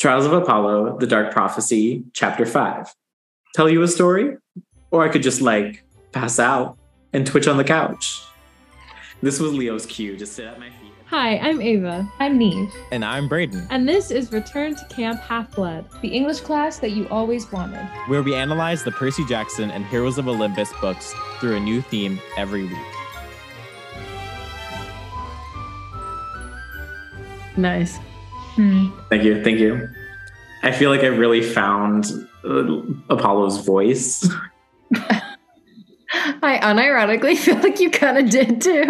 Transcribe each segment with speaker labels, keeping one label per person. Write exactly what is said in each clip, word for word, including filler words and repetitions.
Speaker 1: Trials of Apollo, The Dark Prophecy, Chapter five. Tell you a story? Or I could just, like, pass out and twitch on the couch. This was Leo's cue to sit at my feet.
Speaker 2: Hi, I'm Ava.
Speaker 3: I'm Neve.
Speaker 4: And I'm Brayden.
Speaker 2: And this is Return to Camp Half-Blood,
Speaker 3: the English class that you always wanted,
Speaker 4: where we analyze the Percy Jackson and Heroes of Olympus books through a new theme every week.
Speaker 2: Nice.
Speaker 3: Hmm.
Speaker 1: Thank you, thank you. I feel like I really found uh, Apollo's voice.
Speaker 3: I unironically feel like you kind of did too.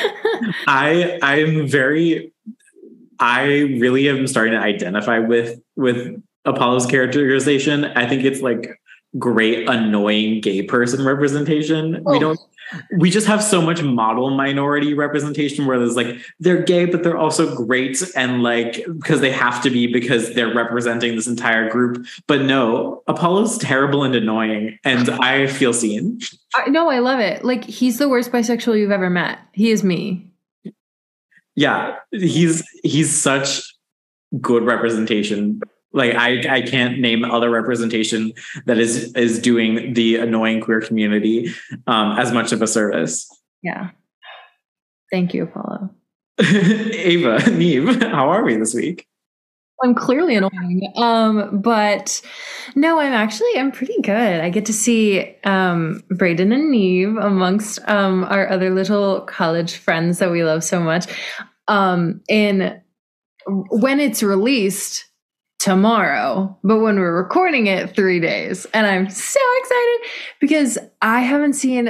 Speaker 1: I I'm very I really am starting to identify with with Apollo's characterization. I think it's like great annoying gay person representation. Oh. We don't we just have so much model minority representation where there's like they're gay but they're also great and like because they have to be because they're representing this entire group. But no, Apollo's terrible and annoying and I feel seen.
Speaker 3: I, no, I love it. Like he's the worst bisexual you've ever met. He is me.
Speaker 1: Yeah, he's he's such good representation. Like I, I can't name other representation that is is doing the annoying queer community um, as much of a service.
Speaker 3: Yeah. Thank you, Apollo.
Speaker 1: Ava, Neve, how are we this week?
Speaker 3: I'm clearly annoying. Um, but no, I'm actually, I'm pretty good. I get to see um, Brayden and Neve amongst um, our other little college friends that we love so much. Um, and when it's released, tomorrow, but when we're recording it, three days. And I'm so excited because I haven't seen,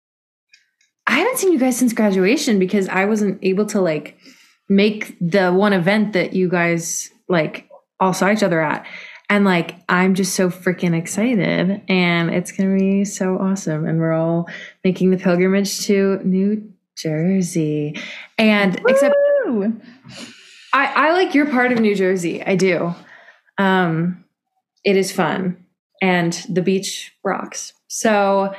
Speaker 3: I haven't seen you guys since graduation because I wasn't able to like make the one event that you guys like all saw each other at. And like, I'm just so freaking excited and it's going to be so awesome. And we're all making the pilgrimage to New Jersey. And Woo! except I, I like your part of New Jersey. I do. Um, it is fun and the beach rocks. So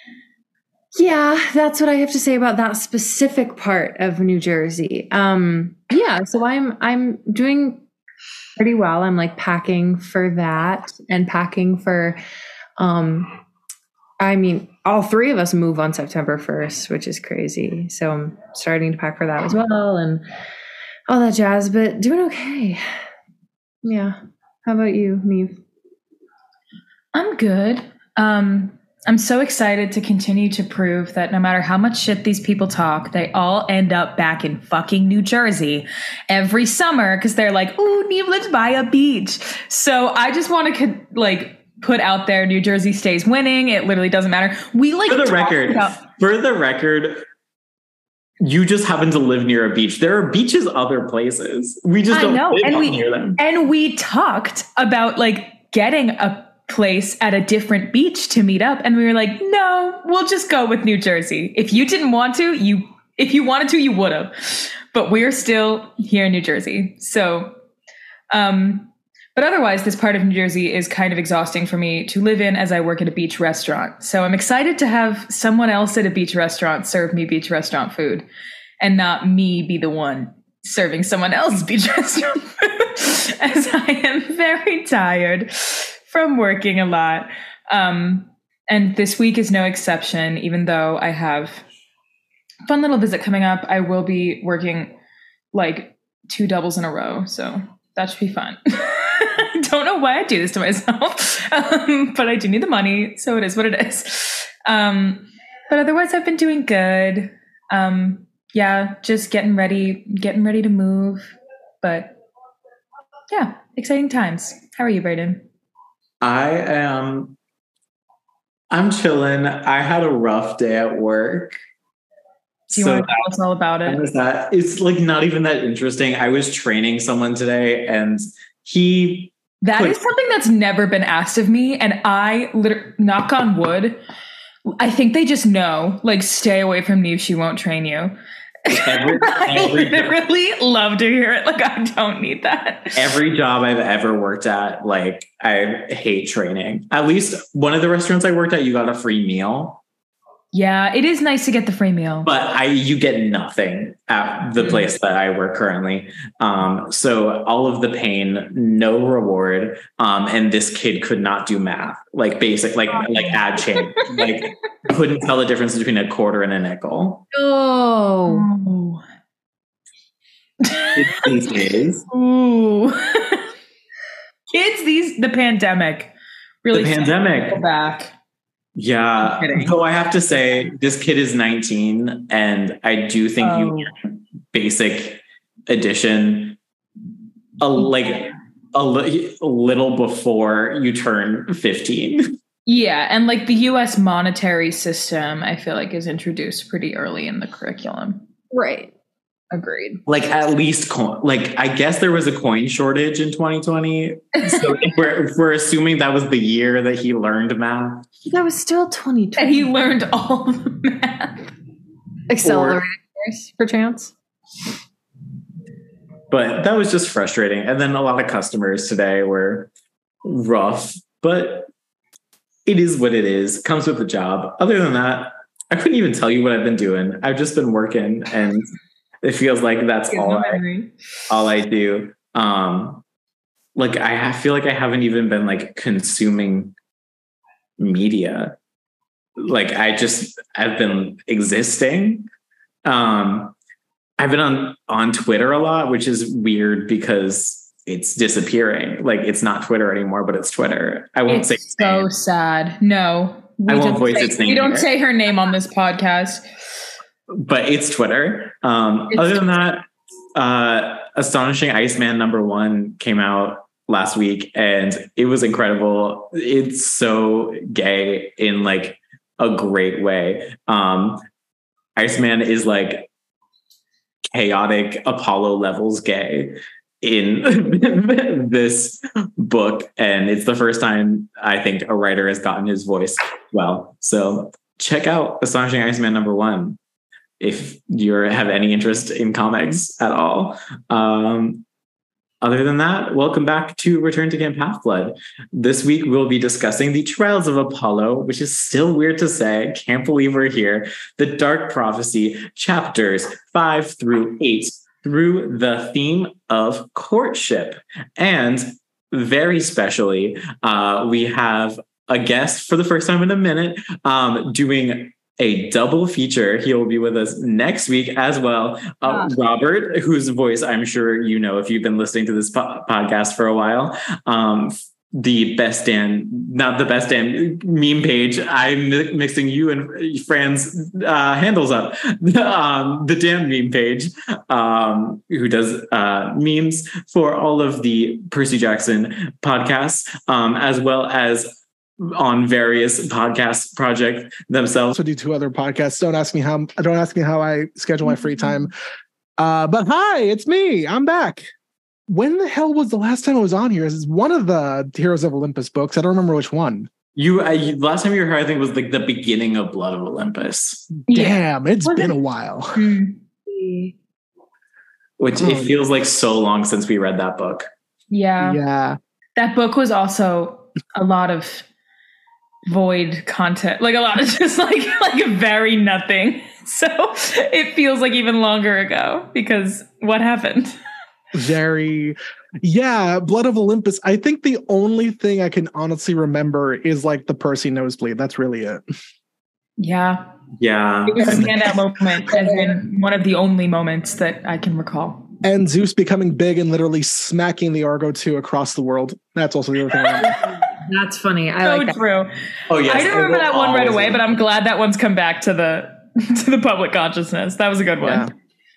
Speaker 3: yeah, that's what I have to say about that specific part of New Jersey. Um, yeah, so I'm, I'm doing pretty well. I'm like packing for that and packing for, um, I mean, all three of us move on September first, which is crazy. So I'm starting to pack for that as well and all that jazz, but doing okay. Yeah. How about you, Neve?
Speaker 5: I'm good. Um, I'm so excited to continue to prove that no matter how much shit these people talk, they all end up back in fucking New Jersey every summer because they're like, ooh, Neve lives by a beach. So I just want to like put out there New Jersey stays winning. It literally doesn't matter. We like
Speaker 1: for the record, about- for the record, you just happen to live near a beach. There are beaches other places. We just don't live
Speaker 5: and we,
Speaker 1: near them.
Speaker 5: And we talked about like getting a place at a different beach to meet up. And we were like, no, we'll just go with New Jersey. If you didn't want to, you, if you wanted to, you would have. But we're still here in New Jersey. So, um, but otherwise, this part of New Jersey is kind of exhausting for me to live in as I work at a beach restaurant. So I'm excited to have someone else at a beach restaurant serve me beach restaurant food and not me be the one serving someone else's beach restaurant food as I am very tired from working a lot. Um, and this week is no exception, even though I have a fun little visit coming up. I will be working like two doubles in a row. So that should be fun. I don't know why I do this to myself, um, but I do need the money, so it is what it is. Um, but otherwise, I've been doing good. Um, yeah, just getting ready, getting ready to move. But yeah, exciting times. How are you, Brayden?
Speaker 1: I am. I'm chilling. I had a rough day at work.
Speaker 5: Do you so want to tell us all about it?
Speaker 1: That, it's like not even that interesting. I was training someone today, and he.
Speaker 5: That put, is something that's never been asked of me. And I, literally, knock on wood, I think they just know, like, stay away from Neve. She won't train you. Every, I every literally job. love to hear it. Like, I don't need that.
Speaker 1: Every job I've ever worked at, like, I hate training. At least one of the restaurants I worked at, you got a free meal.
Speaker 5: Yeah, it is nice to get the free meal.
Speaker 1: But I, you get nothing at the place that I work currently. Um, so all of the pain, no reward. Um, and this kid could not do math, like basic, like like add change, like couldn't tell the difference between a quarter and a nickel.
Speaker 3: Oh,
Speaker 5: Oh.
Speaker 1: These days,
Speaker 5: Ooh. Kids, these the pandemic really
Speaker 1: the
Speaker 5: set
Speaker 1: pandemic.
Speaker 5: people back.
Speaker 1: Yeah.
Speaker 5: I'm kidding.
Speaker 1: Though I have to say, this kid is nineteen, and I do think
Speaker 5: Oh.
Speaker 1: you learn basic addition a like a, li- a little before you turn fifteen.
Speaker 5: Yeah, and like the U S monetary system, I feel like is introduced pretty early in the curriculum.
Speaker 3: right.
Speaker 5: Agreed.
Speaker 1: Like at least coin. Like I guess there was a coin shortage in twenty twenty. So if we're, if we're assuming that was the year that he learned math.
Speaker 3: That was still twenty
Speaker 5: And
Speaker 3: twenty.
Speaker 5: he learned all the math.
Speaker 3: Accelerated course, perchance.
Speaker 1: But that was just frustrating. And then a lot of customers today were rough, but it is what it is. Comes with the job. Other than that, I couldn't even tell you what I've been doing. I've just been working, and it feels like that's
Speaker 5: Good
Speaker 1: all I,
Speaker 5: memory.
Speaker 1: all I do. Um, like I ha- feel like I haven't even been like consuming media. Like I just, I've been existing. Um, I've been on, on Twitter a lot, which is weird because it's disappearing. Like it's not Twitter anymore, but it's Twitter. I won't
Speaker 5: It's
Speaker 1: say its name.
Speaker 5: so sad. No. We
Speaker 1: I won't
Speaker 5: don't
Speaker 1: voice
Speaker 5: say,
Speaker 1: its name
Speaker 5: We don't
Speaker 1: here.
Speaker 5: say her name on this podcast.
Speaker 1: But it's Twitter. Um,
Speaker 5: It's
Speaker 1: other than that, uh, Astonishing Iceman number one came out last week, and it was incredible. It's so gay in like a great way. Um, Iceman is like chaotic Apollo levels gay in this book, and it's the first time I think a writer has gotten his voice well. So check out Astonishing Iceman number one if you have any interest in comics at all. Um, other than that, welcome back to Return to Camp Half-Blood. This week we'll be discussing the Trials of Apollo, which is still weird to say. Can't believe we're here. The Dark Prophecy, chapters five through eight, through the theme of courtship. And very specially, uh, we have a guest for the first time in a minute um, doing a double feature. He will be with us next week as well. Uh, Robert, whose voice I'm sure you know if you've been listening to this po- podcast for a while. Um, the Best Dan, not the Best Dan meme page. I'm mi- mixing you and Fran's uh, handles up. um, the Dan meme page, um, who does uh, memes for all of the Percy Jackson podcasts, um, as well as on various podcast projects themselves.
Speaker 6: Also do two other podcasts. Don't ask me how. Don't ask me how I schedule my free time. Uh, but hi, it's me. I'm back. When the hell was the last time I was on here? This is one of the Heroes of Olympus books. I don't remember which one.
Speaker 1: You, I, last time you were here, I think was like the beginning of Blood of Olympus,
Speaker 6: Damn, it's
Speaker 5: Was
Speaker 6: been
Speaker 5: it-
Speaker 6: a while.
Speaker 5: Hmm.
Speaker 1: which
Speaker 6: Oh.
Speaker 1: it feels like so long since we read that book.
Speaker 5: Yeah.
Speaker 6: Yeah.
Speaker 5: That book was also a lot of void content, like a lot of just like like very nothing. So it feels like even longer ago because what happened?
Speaker 6: Very, yeah, Blood of Olympus. I think the only thing I can honestly remember is like the Percy nosebleed. That's really it.
Speaker 5: Yeah.
Speaker 1: Yeah.
Speaker 5: It was a standout moment has been one of the only moments that I can recall.
Speaker 6: And Zeus becoming big and literally smacking the Argo two across the world. That's also the other thing I remember.
Speaker 3: That's funny. I
Speaker 5: So
Speaker 3: like that.
Speaker 5: true.
Speaker 1: Oh yes,
Speaker 5: I didn't remember
Speaker 1: will
Speaker 5: that one right
Speaker 1: always
Speaker 5: away, but I'm glad that one's come back to the to the public consciousness. That was a good one.
Speaker 6: Yeah.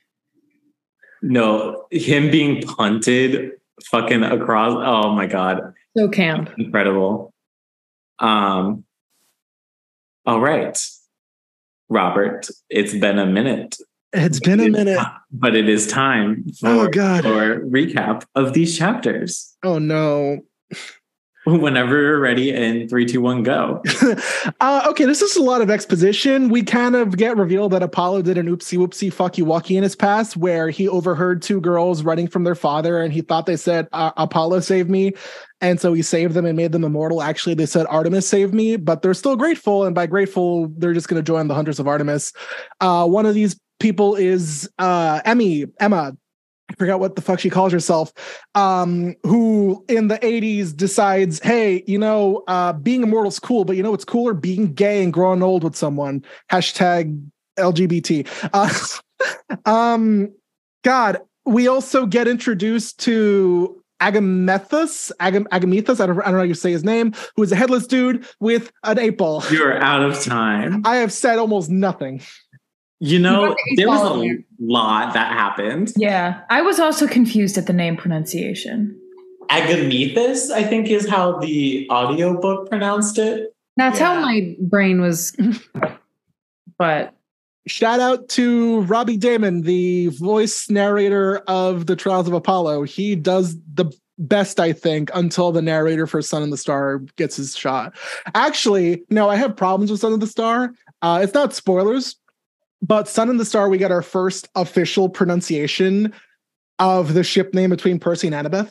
Speaker 1: No, him being punted fucking across. Oh my God.
Speaker 3: So camp.
Speaker 1: Incredible. Um, all right. Robert, it's been a minute.
Speaker 6: It's been a minute.
Speaker 1: But it is time for
Speaker 6: Oh, God.
Speaker 1: for recap of these chapters.
Speaker 6: Oh no.
Speaker 1: Whenever you're ready, in three, two, one, go.
Speaker 6: uh, okay, this is a lot of exposition. We kind of get revealed that Apollo did an oopsie whoopsie fucky wucky in his past, where he overheard two girls running from their father, and he thought they said uh, Apollo saved me, and so he saved them and made them immortal. Actually, they said Artemis saved me, but they're still grateful, and by grateful, they're just going to join the Hunters of Artemis. Uh, one of these people is uh, Emmy Emma. I forgot what the fuck she calls herself, um, who in the eighties decides, hey, you know, uh, being immortal is cool, but you know what's cooler? Being gay and growing old with someone. Hashtag L G B T. Uh, um, God, we also get introduced to Agamethus, Agam- Agamethus, I don't, I don't know how you say his name, who is a headless dude with an eight ball.
Speaker 1: You're out of time.
Speaker 6: I have said almost nothing.
Speaker 1: You know, there was a lot that happened.
Speaker 5: Yeah. I was also confused at the name pronunciation.
Speaker 1: Agamethus, I think, is how the audiobook pronounced it.
Speaker 3: That's
Speaker 6: Yeah.
Speaker 3: how my brain was. But
Speaker 6: Shout out to Robbie Damon, the voice narrator of the Trials of Apollo. He does the best, I think, until the narrator for Son of the Star gets his shot. Actually, no, I have problems with Son of the Star. Uh, it's not spoilers, but Son of the Star, we got our first official pronunciation of the ship name between Percy and Annabeth.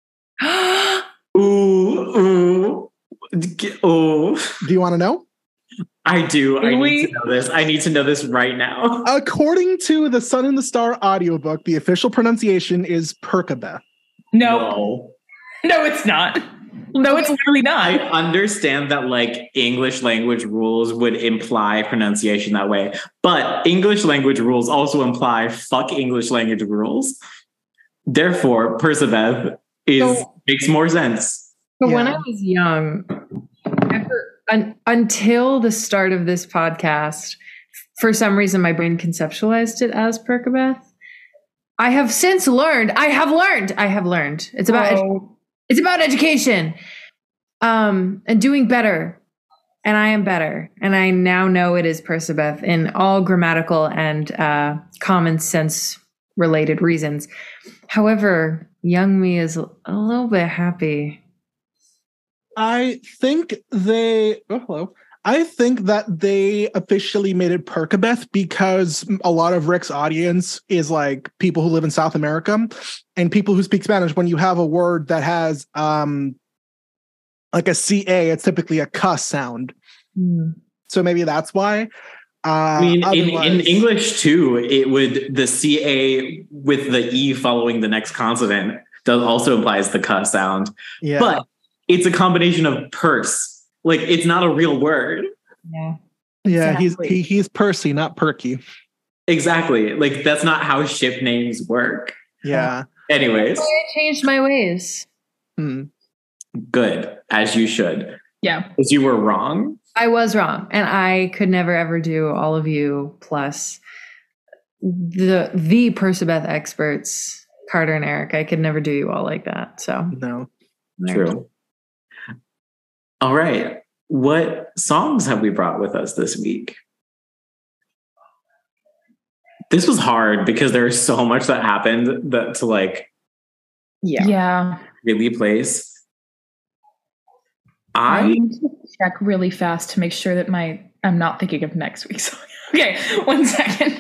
Speaker 1: Ooh, ooh, ooh.
Speaker 6: Do you want to know?
Speaker 1: I do. I
Speaker 5: Really?
Speaker 1: need to know this. I need to know this right now.
Speaker 6: According to the Son and the Star audiobook, the official pronunciation is Perkabeth.
Speaker 5: No,
Speaker 1: No.
Speaker 5: no, it's not. No, it's literally
Speaker 1: I
Speaker 5: not.
Speaker 1: understand that like English language rules would imply pronunciation that way, but English language rules also imply fuck English language rules. Therefore, Persebeth is
Speaker 3: So-
Speaker 1: makes more sense.
Speaker 3: But when
Speaker 6: Yeah.
Speaker 3: I was young, ever, un, until the start of this podcast, for some reason my brain conceptualized it as Perkabeth. I have since learned. I have learned. I have learned. It's about edu-
Speaker 5: Oh,
Speaker 3: it's about education, um, and doing better. And I am better. And I now know it is Persebeth in all grammatical and uh, common sense related reasons. However, young me is a little bit happy.
Speaker 6: I think they. Oh, hello. I think that they officially made it Perkabeth because a lot of Rick's audience is like people who live in South America and people who speak Spanish. When you have a word that has um, like a C A, it's typically a cuss sound.
Speaker 3: Hmm.
Speaker 6: So maybe that's why. Uh,
Speaker 1: I mean, in, in
Speaker 6: otherwise-
Speaker 1: English too, it would the C A with the E following the next consonant does also implies the cuss sound,
Speaker 6: yeah.
Speaker 1: but it's a combination of purse. Like it's not a real word.
Speaker 3: Yeah.
Speaker 6: yeah,
Speaker 3: exactly.
Speaker 6: he's he, he's Percy, not Perky.
Speaker 1: Exactly. Like that's not how ship names work.
Speaker 6: Yeah.
Speaker 1: Anyways,
Speaker 3: I changed my ways.
Speaker 6: Hmm.
Speaker 1: good, as you should.
Speaker 5: yeah.
Speaker 1: Because you were wrong.
Speaker 3: I was wrong, and I could never ever do all of you plus the the Persebeth experts, Carter and Eric. I could never do you all like that. So
Speaker 6: No.
Speaker 1: True. All right. What songs have we brought with us this week? This was hard because there's so much that happened that to like
Speaker 3: Yeah.
Speaker 5: Yeah.
Speaker 1: really place.
Speaker 5: I
Speaker 1: I
Speaker 5: need to check really fast to make sure that my I'm not thinking of next week's song. Okay, one second.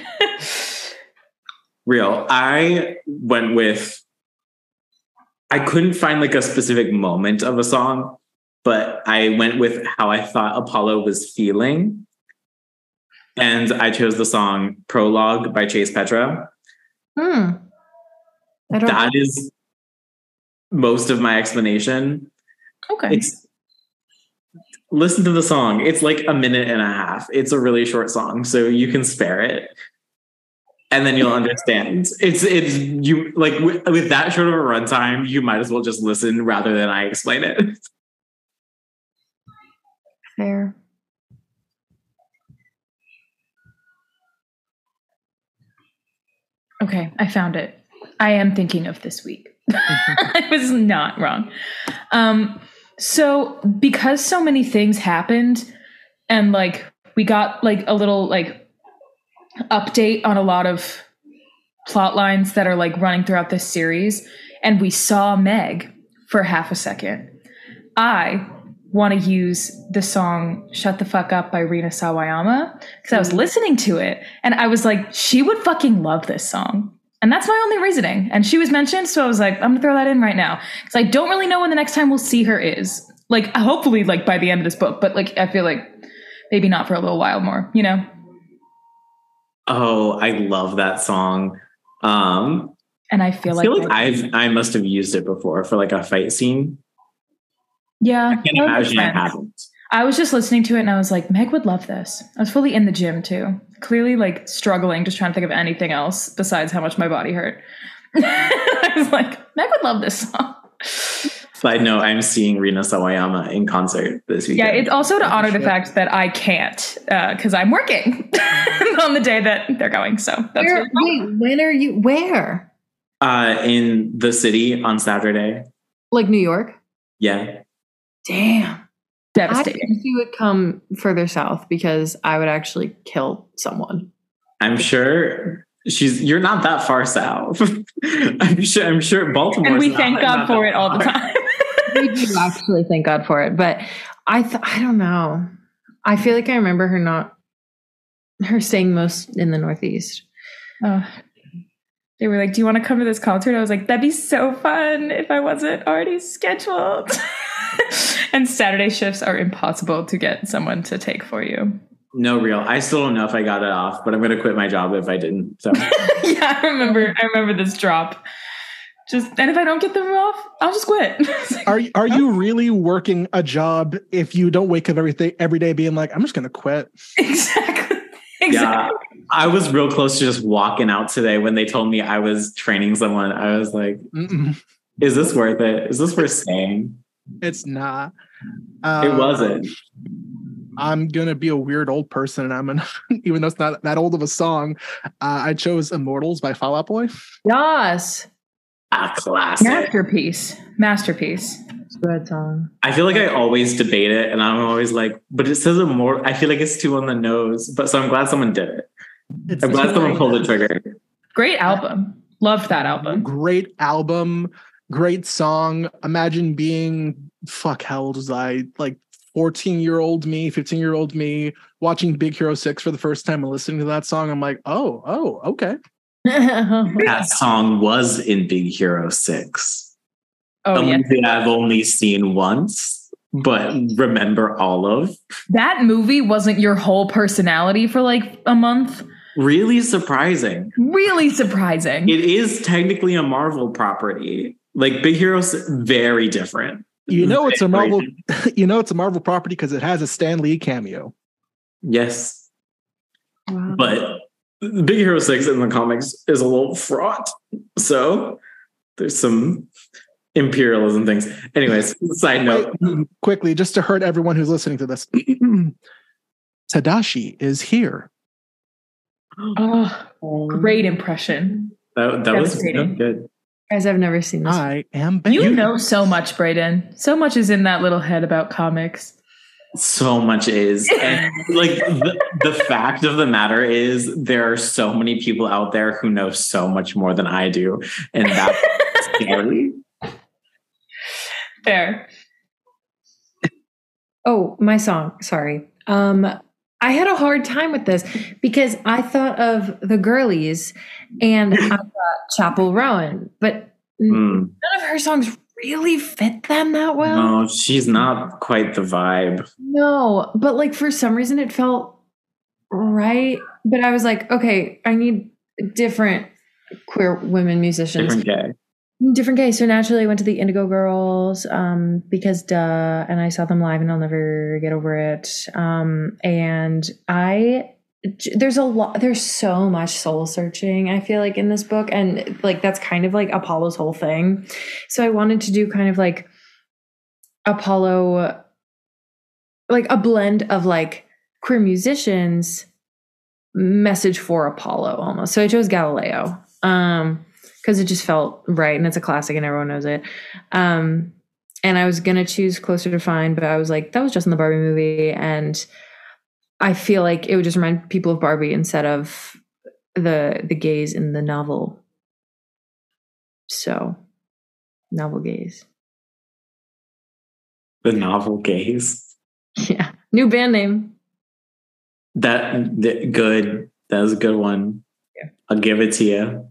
Speaker 1: real. I went with I couldn't find like a specific moment of a song, but I went with how I thought Apollo was feeling. And I chose the song Prologue by Chase Petra.
Speaker 3: Hmm. I don't
Speaker 1: That is most of my explanation.
Speaker 5: Okay.
Speaker 1: It's listen to the song. It's like a minute and a half. It's a really short song, so you can spare it. And then you'll understand. It's it's you like with, with that short of a runtime, you might as well just listen rather than I explain it.
Speaker 3: fair.
Speaker 5: Okay, I found it. I am thinking of this week. I was not wrong. Um, so because so many things happened and like we got like a little like update on a lot of plot lines that are like running throughout this series, and we saw Meg for half a second. I want to use the song Shut the Fuck Up by Rina Sawayama because I was listening to it and I was like, she would fucking love this song. And that's my only reasoning. And she was mentioned, so I was like, I'm gonna throw that in right now. Because I don't really know when the next time we'll see her is. Like, hopefully, like, by the end of this book. But, like, I feel like maybe not for a little while more, you know?
Speaker 1: Oh, I love that song. Um,
Speaker 5: and I feel
Speaker 1: I
Speaker 5: like...
Speaker 1: feel like I've, I must have used it before for, like, a fight scene.
Speaker 5: Yeah.
Speaker 1: I can't imagine I haven't.
Speaker 5: I was just listening to it and I was like, Meg would love this. I was fully in the gym, too. Clearly, like, struggling, just trying to think of anything else besides how much my body hurt. I was like, Meg would love this song.
Speaker 1: Side note, I'm seeing Rina Sawayama in concert this weekend.
Speaker 5: Yeah, it's also to honor the fact that I can't because uh, I'm working on the day that they're going. So that's
Speaker 3: where,
Speaker 5: really cool.
Speaker 3: wait, when are you? Where?
Speaker 1: Uh, in the city on Saturday.
Speaker 3: Like New York?
Speaker 1: Yeah.
Speaker 3: Damn.
Speaker 5: Devastating.
Speaker 3: I wish you would come further south because I would actually kill someone.
Speaker 1: I'm sure she's. You're not that far south. I'm sure. I'm sure Baltimore.
Speaker 5: And we thank God for it all the time.
Speaker 3: We do actually thank God for it, but I th- I don't know. I feel like I remember her not her staying most in the Northeast.
Speaker 5: Oh. They were like, "Do you want to come to this concert?" I was like, "That'd be so fun if I wasn't already scheduled." And Saturday shifts are impossible to get someone to take for you.
Speaker 1: No, real. I still don't know if I got it off, but I'm going to quit my job if I didn't. So
Speaker 5: yeah, I remember. I remember this drop. Just and if I don't get them off, I'll just quit. Like,
Speaker 6: are are you really working a job if you don't wake up every day every day being like, I'm just gonna quit?
Speaker 5: Exactly. Exactly.
Speaker 1: Yeah, I was real close to just walking out today when they told me I was training someone. I was like,
Speaker 6: Mm-mm.
Speaker 1: "Is this worth it? Is this worth staying?"
Speaker 6: It's not.
Speaker 1: It
Speaker 6: Um,
Speaker 1: wasn't.
Speaker 6: I'm gonna be a weird old person, and I'm gonna, even though it's not that old of a song, uh, I chose "Immortals" by Fall Out Boy.
Speaker 3: Yes.
Speaker 1: A classic.
Speaker 5: Masterpiece. Masterpiece.
Speaker 3: Good song.
Speaker 1: I feel like I always debate it, and I'm always like, "But it says immortal." I feel like it's too on the nose. But so I'm glad someone did it.
Speaker 6: It's
Speaker 1: I'm glad someone pulled the trigger.
Speaker 5: Great album. Loved that album.
Speaker 6: Great album, great song. Imagine being fuck. How old was I? Like fourteen year old me, fifteen year old me, watching Big Hero Six for the first time and listening to that song. I'm like, oh, oh, okay.
Speaker 1: That song was in Big Hero Six.
Speaker 5: Oh,
Speaker 1: a
Speaker 5: yeah.
Speaker 1: movie I've only seen once, but remember all of.
Speaker 5: That movie wasn't your whole personality for like a month.
Speaker 1: Really surprising.
Speaker 5: Really surprising.
Speaker 1: It is technically a Marvel property. Like Big Hero Six, very different.
Speaker 6: You know it's a
Speaker 1: Very
Speaker 6: Marvel.
Speaker 1: different.
Speaker 6: You know it's a Marvel property because it has a Stan Lee cameo.
Speaker 1: Yes,
Speaker 3: Wow.
Speaker 1: but Big Hero Six in the comics is a little fraught. So there's some imperialism things. Anyways, side note.
Speaker 6: Wait, quickly, just to hurt everyone who's listening to this, Tadashi is here.
Speaker 5: Oh, great impression.
Speaker 1: That, that was
Speaker 5: Devastating.
Speaker 1: good.
Speaker 3: Guys, I've never seen this.
Speaker 6: I am back.
Speaker 5: You know so much, Brayden. So much is in that little head about comics.
Speaker 1: So much is. And like the, the fact of the matter is there are so many people out there who know so much more than I do. And that's scary.
Speaker 5: Fair.
Speaker 3: Oh, my song. Sorry. Um, I had a hard time with this because I thought of the girlies and I thought Chapel Rowan, but
Speaker 1: Mm.
Speaker 3: none of her songs really fit them that well.
Speaker 1: No, she's not quite the vibe.
Speaker 3: No, but like for some reason it felt right. But I was like, okay, I need different queer women musicians.
Speaker 1: Different gay.
Speaker 3: Different gay. So naturally I went to the Indigo Girls um, because duh, and I saw them live and I'll never get over it. Um, and I, there's a lot, there's so much soul searching, I feel like in this book. And like, that's kind of like Apollo's whole thing. So I wanted to do kind of like Apollo, like a blend of like queer musicians, message for Apollo almost. So I chose Galileo. Um, because it just felt right and it's a classic and everyone knows it. Um, and I was going to choose Closer to Fine, but I was like, that was just in the Barbie movie. And I feel like it would just remind people of Barbie instead of the the gays in the novel. So, novel gays.
Speaker 1: The novel gaze.
Speaker 3: Yeah. New band name.
Speaker 1: That, that good. That was a good one.
Speaker 3: Yeah.
Speaker 1: I'll give it to you.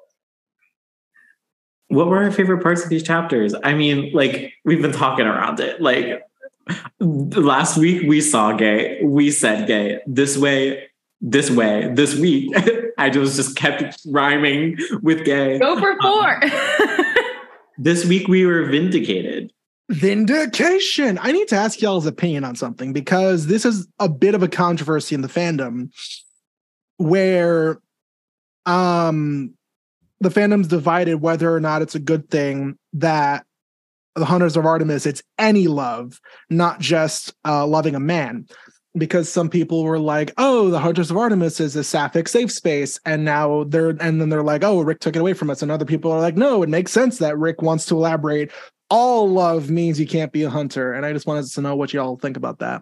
Speaker 1: What were our favorite parts of these chapters? I mean, like, we've been talking around it. Like, last week we saw gay. We said gay. This way, this way, this week. I just, just kept rhyming with gay.
Speaker 5: Go for four.
Speaker 1: Um, this week we were vindicated.
Speaker 6: Vindication. I need to ask y'all's opinion on something because this is a bit of a controversy in the fandom where um the fandom's divided whether or not it's a good thing that the Hunters of Artemis, it's any love, not just uh, loving a man. Because some people were like, oh, the Hunters of Artemis is a sapphic safe space. And now they're, and then they're like, oh, Rick took it away from us. And other people are like, no, it makes sense that Rick wants to elaborate. All love means you can't be a hunter. And I just wanted to know what y'all think about that.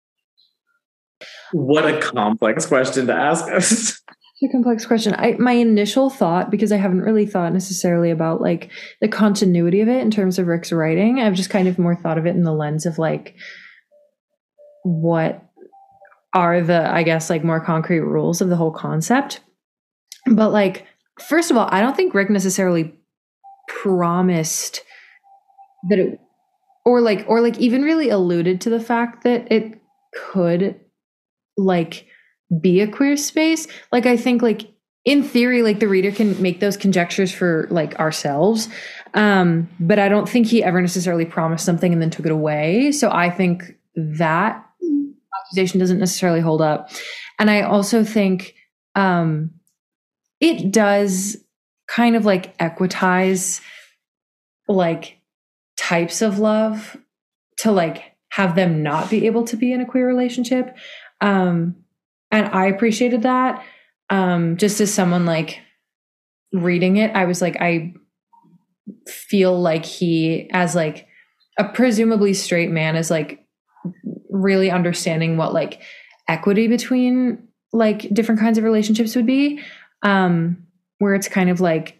Speaker 1: What a complex question to ask us.
Speaker 3: A complex question. I my initial thought, because I haven't really thought necessarily about like the continuity of it in terms of Rick's writing, I've just kind of more thought of it in the lens of like what are the, I guess, like more concrete rules of the whole concept. But like, first of all, I don't think Rick necessarily promised that it, or like, or like even really alluded to the fact that it could like be a queer space. Like, I think like in theory, like the reader can make those conjectures for like ourselves. Um, but I don't think he ever necessarily promised something and then took it away. So I think that accusation doesn't necessarily hold up. And I also think um, it does kind of like equitize like types of love to like have them not be able to be in a queer relationship. Um, and I appreciated that. Um, just as someone like reading it, I was like, I feel like he, as like a presumably straight man, is like really understanding what like equity between like different kinds of relationships would be. Um, where it's kind of like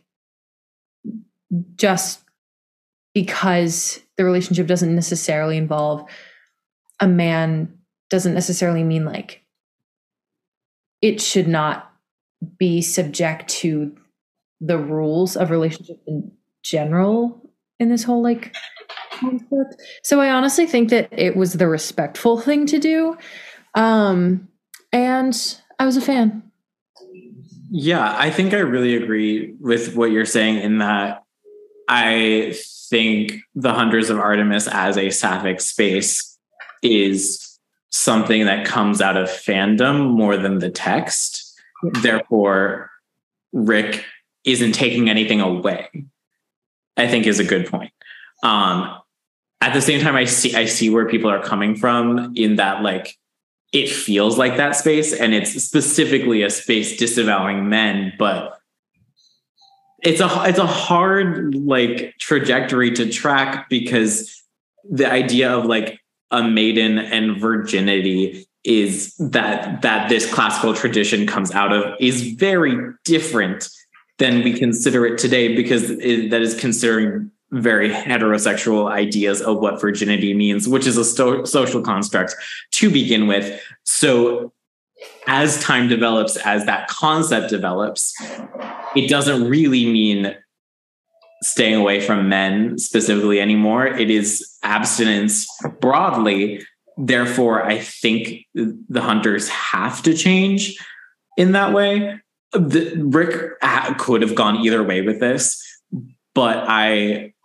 Speaker 3: just because the relationship doesn't necessarily involve a man doesn't necessarily mean like it should not be subject to the rules of relationship in general in this whole like concept. So I honestly think that it was the respectful thing to do. Um, and I was a fan.
Speaker 1: Yeah, I think I really agree with what you're saying in that I think the Hunters of Artemis as a sapphic space is something that comes out of fandom more than the text. Therefore, Rick isn't taking anything away, I think is a good point. Um, at the same time, I see I see where people are coming from in that like it feels like that space and it's specifically a space disavowing men, but it's a it's a hard like trajectory to track because the idea of like a maiden and virginity is that that this classical tradition comes out of is very different than we consider it today, because it, that is considering very heterosexual ideas of what virginity means, which is a sto- social construct to begin with. So as time develops, as that concept develops, it doesn't really mean staying away from men specifically anymore. It is abstinence broadly. Therefore, I think the hunters have to change in that way. The, Rick could have gone either way with this, but I,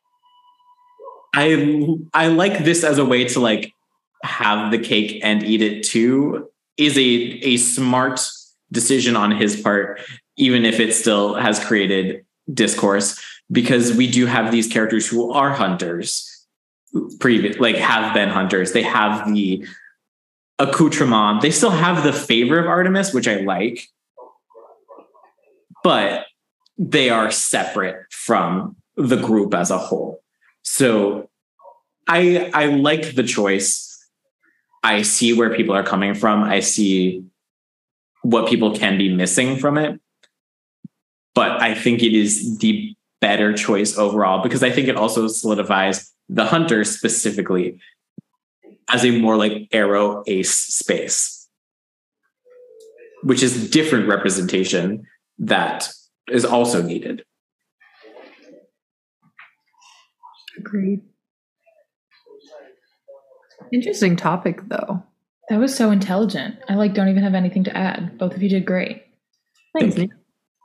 Speaker 1: I, I like this as a way to like have the cake and eat it too. Is a a smart decision on his part, even if it still has created discourse, because we do have these characters who are hunters, previous like have been hunters. They have the accoutrement. They still have the favor of Artemis, which I like, but they are separate from the group as a whole. So I I like the choice. I see where people are coming from. I see what people can be missing from it. But I think it is the better choice overall, because I think it also solidifies the hunter specifically as a more like arrow ace space, which is different representation that is also needed.
Speaker 3: Agreed. Interesting topic, though.
Speaker 5: That was so intelligent. I like don't even have anything to add. Both of you did great.
Speaker 3: Thanks.
Speaker 1: Thank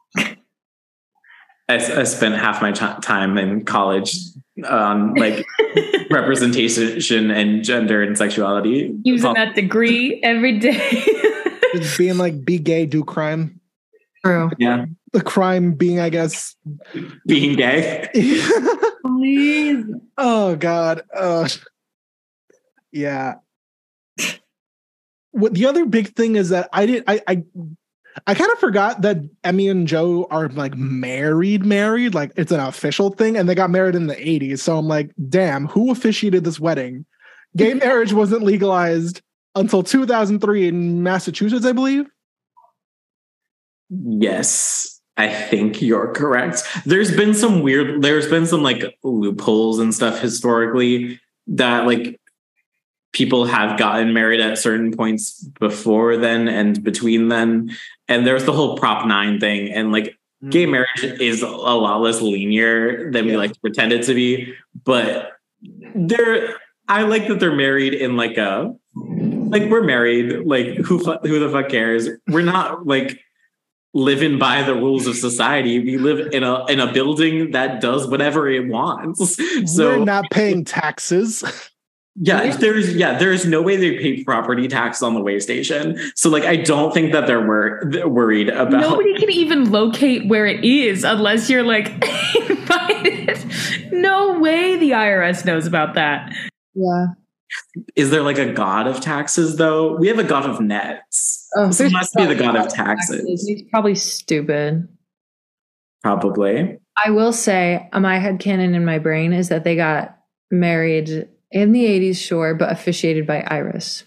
Speaker 1: I, I spent half my t- time in college on like representation and gender and sexuality.
Speaker 5: Using that degree every day.
Speaker 6: Just being like, be gay, do crime.
Speaker 3: True.
Speaker 1: Yeah.
Speaker 6: The crime being, I guess,
Speaker 1: being gay.
Speaker 3: Please.
Speaker 6: Oh God. Uh, yeah. What the other big thing is that I did I I I kind of forgot that Emmy and Joe are like married, married, like it's an official thing, and they got married in the eighties. So I'm like, damn, who officiated this wedding? Gay marriage wasn't legalized until two thousand three in Massachusetts, I believe.
Speaker 1: Yes, I think you're correct. There's been some weird, there's been some like loopholes and stuff historically that like people have gotten married at certain points before then and between then. And there's the whole Prop nine thing. And like mm. gay marriage is a lot less linear than yeah. we like to pretend it to be. But they're, I like that they're married in like a, like we're married, like who, who the fuck cares? We're not like living by the rules of society. We live in a, in a building that does whatever it wants. So
Speaker 6: we're not paying taxes.
Speaker 1: Yeah, yeah, there's yeah, there's no way they pay property tax on the way station. So like, I don't think that they're wor- worried about.
Speaker 5: Nobody can even locate where it is unless you're like invited. No way the I R S knows about that.
Speaker 3: Yeah.
Speaker 1: Is there like a god of taxes though? We have a god of nets. Oh, so it must be the god of taxes. taxes.
Speaker 3: He's probably stupid.
Speaker 1: Probably.
Speaker 3: I will say, my headcanon in my brain is that they got married in the eighties, sure, but officiated by Iris.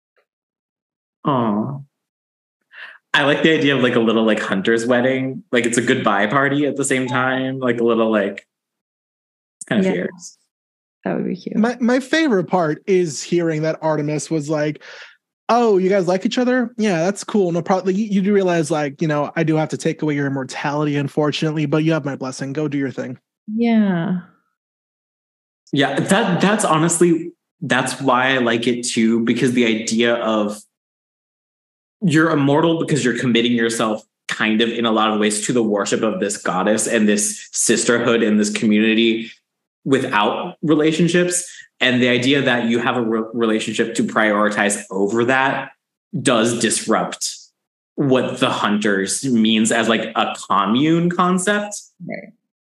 Speaker 1: Oh, I like the idea of like a little like hunter's wedding. Like it's a goodbye party at the same time. Like a little like it's kind of
Speaker 3: yeah.
Speaker 1: fierce.
Speaker 3: That would be cute.
Speaker 6: My my favorite part is hearing that Artemis was like, "Oh, you guys like each other? Yeah, that's cool. No problem." You, you do realize, like, you know, I do have to take away your immortality, unfortunately, but you have my blessing. Go do your thing.
Speaker 3: Yeah.
Speaker 1: Yeah, that that's honestly, that's why I like it too, because the idea of you're immortal because you're committing yourself kind of in a lot of ways to the worship of this goddess and this sisterhood and this community without relationships. And the idea that you have a re- relationship to prioritize over that does disrupt what the hunters means as like a commune concept.
Speaker 3: Right.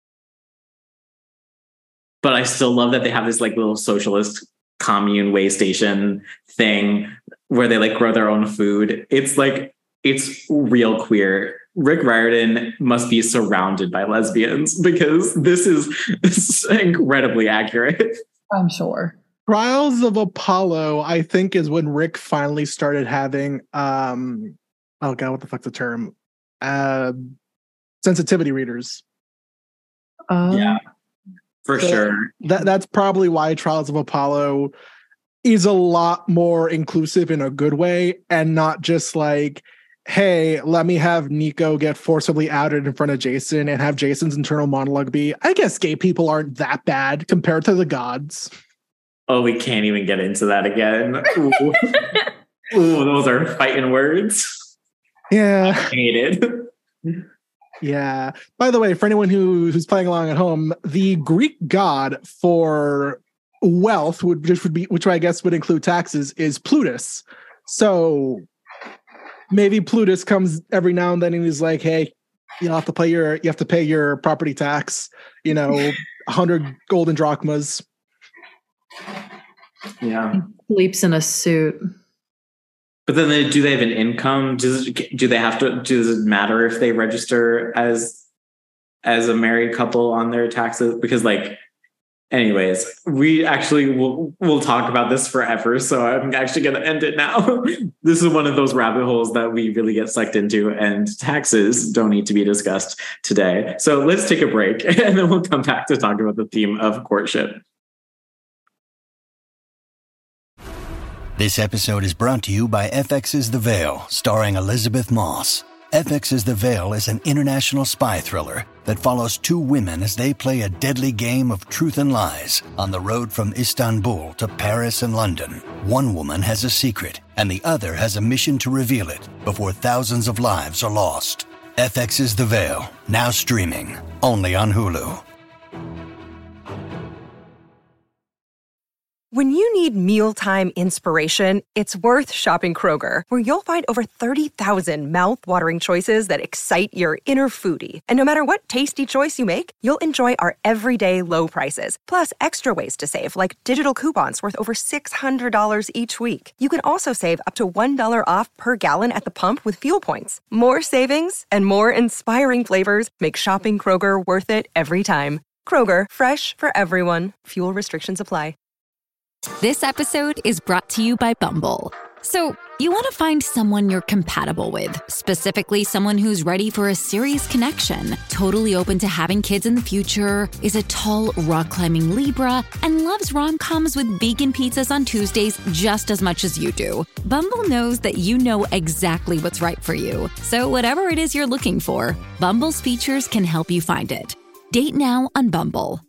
Speaker 1: But I still love that they have this like little socialist commune way station thing where they like grow their own food. It's like, it's real queer. Rick Riordan must be surrounded by lesbians because this is, this is incredibly accurate.
Speaker 3: I'm sure.
Speaker 6: Trials of Apollo, I think, is when Rick finally started having, um, oh God, what the fuck's the term? Uh, sensitivity readers.
Speaker 3: Um,
Speaker 1: yeah. For
Speaker 6: so
Speaker 1: sure.
Speaker 6: That that's probably why Trials of Apollo is a lot more inclusive in a good way and not just like, hey, let me have Nico get forcibly outed in front of Jason and have Jason's internal monologue be, I guess gay people aren't that bad compared to the gods.
Speaker 1: Oh, we can't even get into that again. Ooh, Ooh those are fighting words.
Speaker 6: Yeah.
Speaker 1: I hate it.
Speaker 6: Yeah. By the way, for anyone who, who's playing along at home, the Greek god for wealth, would, which would be, which I guess would include taxes, is Plutus. So maybe Plutus comes every now and then and he's like, "Hey, you have to pay your, you have to pay your property tax. You know, a hundred golden drachmas."
Speaker 1: Yeah.
Speaker 3: Sleeps in a suit.
Speaker 1: But then they, do they have an income? Does do they have to? Does it matter if they register as as a married couple on their taxes? Because, like, anyways, we actually will we'll talk about this forever. So I'm actually going to end it now. This is one of those rabbit holes that we really get sucked into, and taxes don't need to be discussed today. So let's take a break, and then we'll come back to talk about the theme of courtship.
Speaker 7: This episode is brought to you by F X's The Veil, starring Elizabeth Moss. F X's The Veil is an international spy thriller that follows two women as they play a deadly game of truth and lies on the road from Istanbul to Paris and London. One woman has a secret, and the other has a mission to reveal it before thousands of lives are lost. F X's The Veil, now streaming, only on Hulu.
Speaker 8: When you need mealtime inspiration, it's worth shopping Kroger, where you'll find over thirty thousand mouth-watering choices that excite your inner foodie. And no matter what tasty choice you make, you'll enjoy our everyday low prices, plus extra ways to save, like digital coupons worth over six hundred dollars each week. You can also save up to one dollar off per gallon at the pump with fuel points. More savings and more inspiring flavors make shopping Kroger worth it every time. Kroger, fresh for everyone. Fuel restrictions apply.
Speaker 9: This episode is brought to you by Bumble. So, you want to find someone you're compatible with, specifically someone who's ready for a serious connection, totally open to having kids in the future, is a tall, rock-climbing Libra, and loves rom-coms with vegan pizzas on Tuesdays just as much as you do. Bumble knows that you know exactly what's right for you. So, whatever it is you're looking for, Bumble's features can help you find it. Date now on Bumble.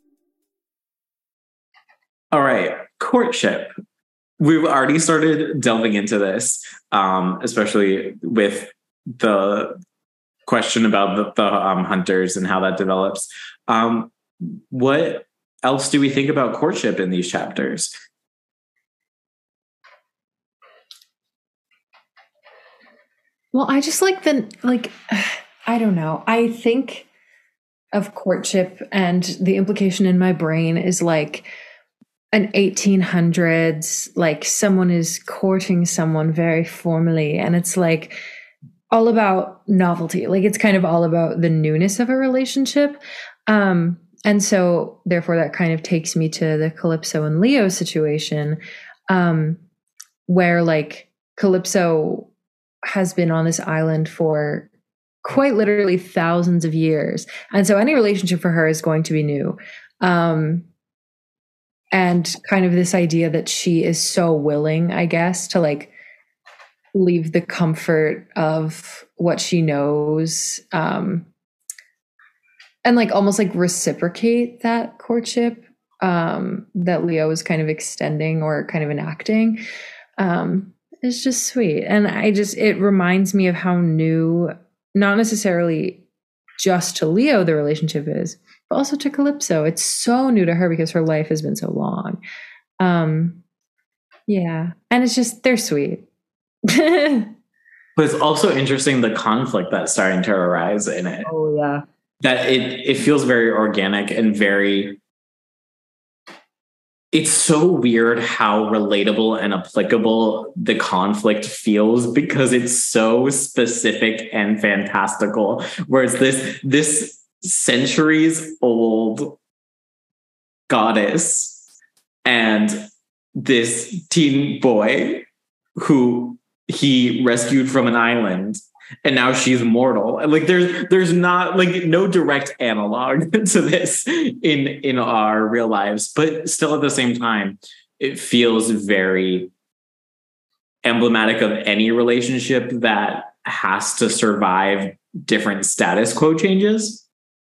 Speaker 1: All right, courtship. We've already started delving into this, um, especially with the question about the, the um, hunters and how that develops. Um, what else do we think about courtship in these chapters?
Speaker 3: Well, I just like the, like, I don't know. I think of courtship and the implication in my brain is like, an eighteen hundreds, like someone is courting someone very formally, and it's like all about novelty. Like it's kind of all about the newness of a relationship. Um, and so therefore that kind of takes me to the Calypso and Leo situation, um, where like Calypso has been on this island for quite literally thousands of years. And so any relationship for her is going to be new. Um, And kind of this idea that she is so willing, I guess, to like leave the comfort of what she knows, um, and like almost like reciprocate that courtship um, that Leo is kind of extending or kind of enacting. Um, it's just sweet. And I just, it reminds me of how new, not necessarily just to Leo the relationship is, but also to Calypso. It's so new to her because her life has been so long. Um, yeah. And it's just, they're sweet.
Speaker 1: But it's also interesting the conflict that's starting to arise in it.
Speaker 3: Oh, yeah.
Speaker 1: That it, it feels very organic and very, it's so weird how relatable and applicable the conflict feels because it's so specific and fantastical. Whereas this, this, centuries old goddess and this teen boy who he rescued from an island and now she's mortal. Like there's there's not like no direct analog to this in in our real lives, but still at the same time it feels very emblematic of any relationship that has to survive different status quo changes.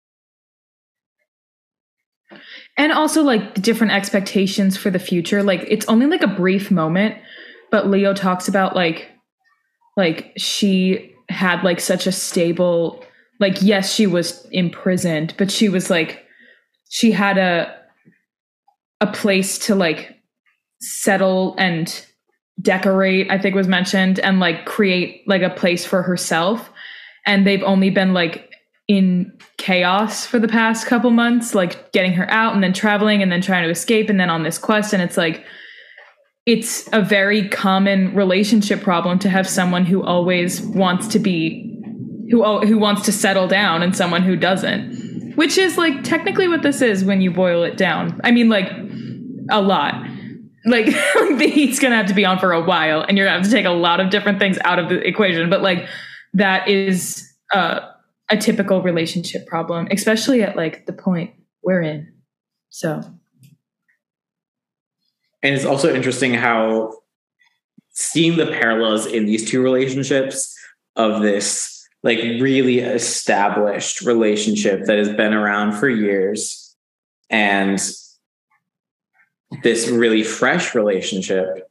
Speaker 5: And also like the different expectations for the future. Like it's only like a brief moment, but Leo talks about like, like she had like such a stable, like, yes, she was imprisoned, but she was like, she had a, a place to like settle and decorate, I think was mentioned, and like create like a place for herself. And they've only been like in chaos for the past couple months, like getting her out and then traveling and then trying to escape and then on this quest. And it's like, it's a very common relationship problem to have someone who always wants to be, who, who wants to settle down and someone who doesn't, which is like technically what this is when you boil it down. I mean, like a lot, like the heat's going to have to be on for a while and you're gonna have to take a lot of different things out of the equation. But like that is, uh, a typical relationship problem, especially at like the point we're in. So.
Speaker 1: And it's also interesting how seeing the parallels in these two relationships of this like really established relationship that has been around for years and this really fresh relationship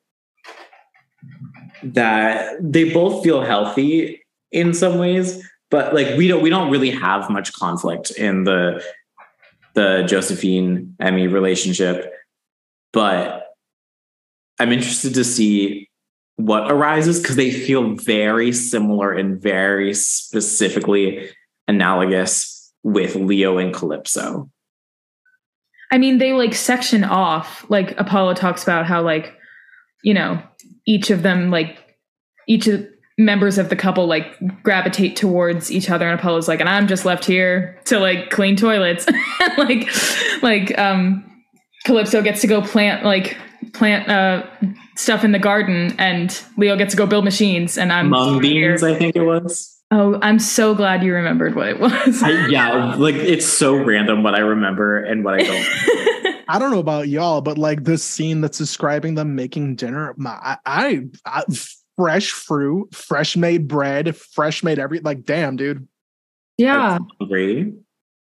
Speaker 1: that they both feel healthy in some ways, but like we don't we don't really have much conflict in the the Josephine Emmy relationship. But I'm interested to see what arises because they feel very similar and very specifically analogous with Leo and Calypso.
Speaker 5: I mean, they like section off, like Apollo talks about how like, you know, each of them, like each of the members of the couple like gravitate towards each other. And Apollo's like, and I'm just left here to like clean toilets. like, like, um, Calypso gets to go plant like plant uh, stuff in the garden, and Leo gets to go build machines. And I'm
Speaker 1: mung beans, I think it was.
Speaker 5: Oh, I'm so glad you remembered what it was.
Speaker 1: I, yeah, like it's so random what I remember and what I don't.
Speaker 6: I don't know about y'all, but like this scene that's describing them making dinner, my, I, I fresh fruit, fresh made bread, fresh made every like, damn, dude.
Speaker 3: Yeah.
Speaker 1: Hungry.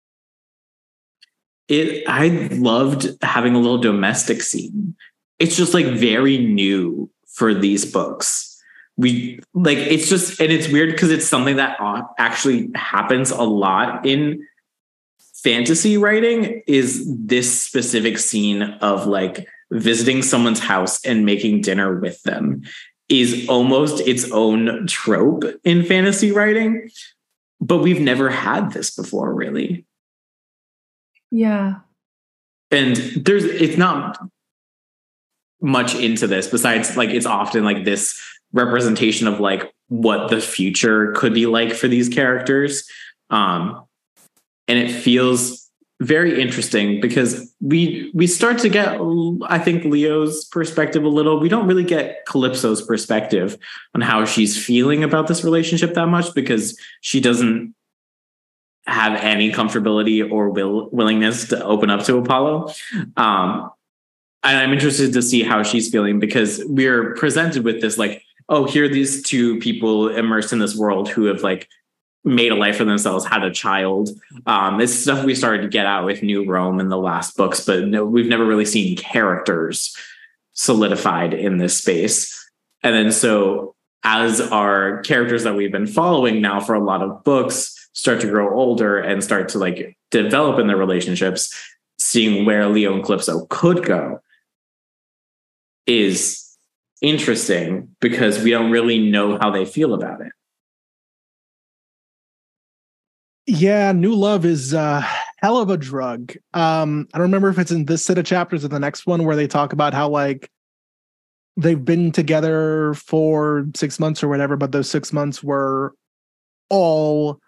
Speaker 1: It. I loved having a little domestic scene. It's just like very new for these books. We like it's just, and it's weird because it's something that actually happens a lot in fantasy writing, is this specific scene of like visiting someone's house and making dinner with them is almost its own trope in fantasy writing. But we've never had this before, really.
Speaker 3: Yeah.
Speaker 1: And there's, it's not much into this besides like, it's often like this representation of like what the future could be like for these characters. Um, and it feels very interesting because we, we start to get, I think, Leo's perspective a little. We don't really get Calypso's perspective on how she's feeling about this relationship that much because she doesn't have any comfortability or will, willingness to open up to Apollo. Um, and I'm interested to see how she's feeling because we're presented with this, like, oh, here are these two people immersed in this world who have like made a life for themselves, had a child. Um, it's stuff we started to get out with New Rome in the last books, but no, we've never really seen characters solidified in this space. And then so as our characters that we've been following now for a lot of books start to grow older and start to like develop in their relationships, seeing where Leo and Calypso could go is interesting because we don't really know how they feel about it.
Speaker 6: Yeah, new love is a hell of a drug. Um, I don't remember if it's in this set of chapters or the next one where they talk about how like they've been together for six months or whatever, but those six months were all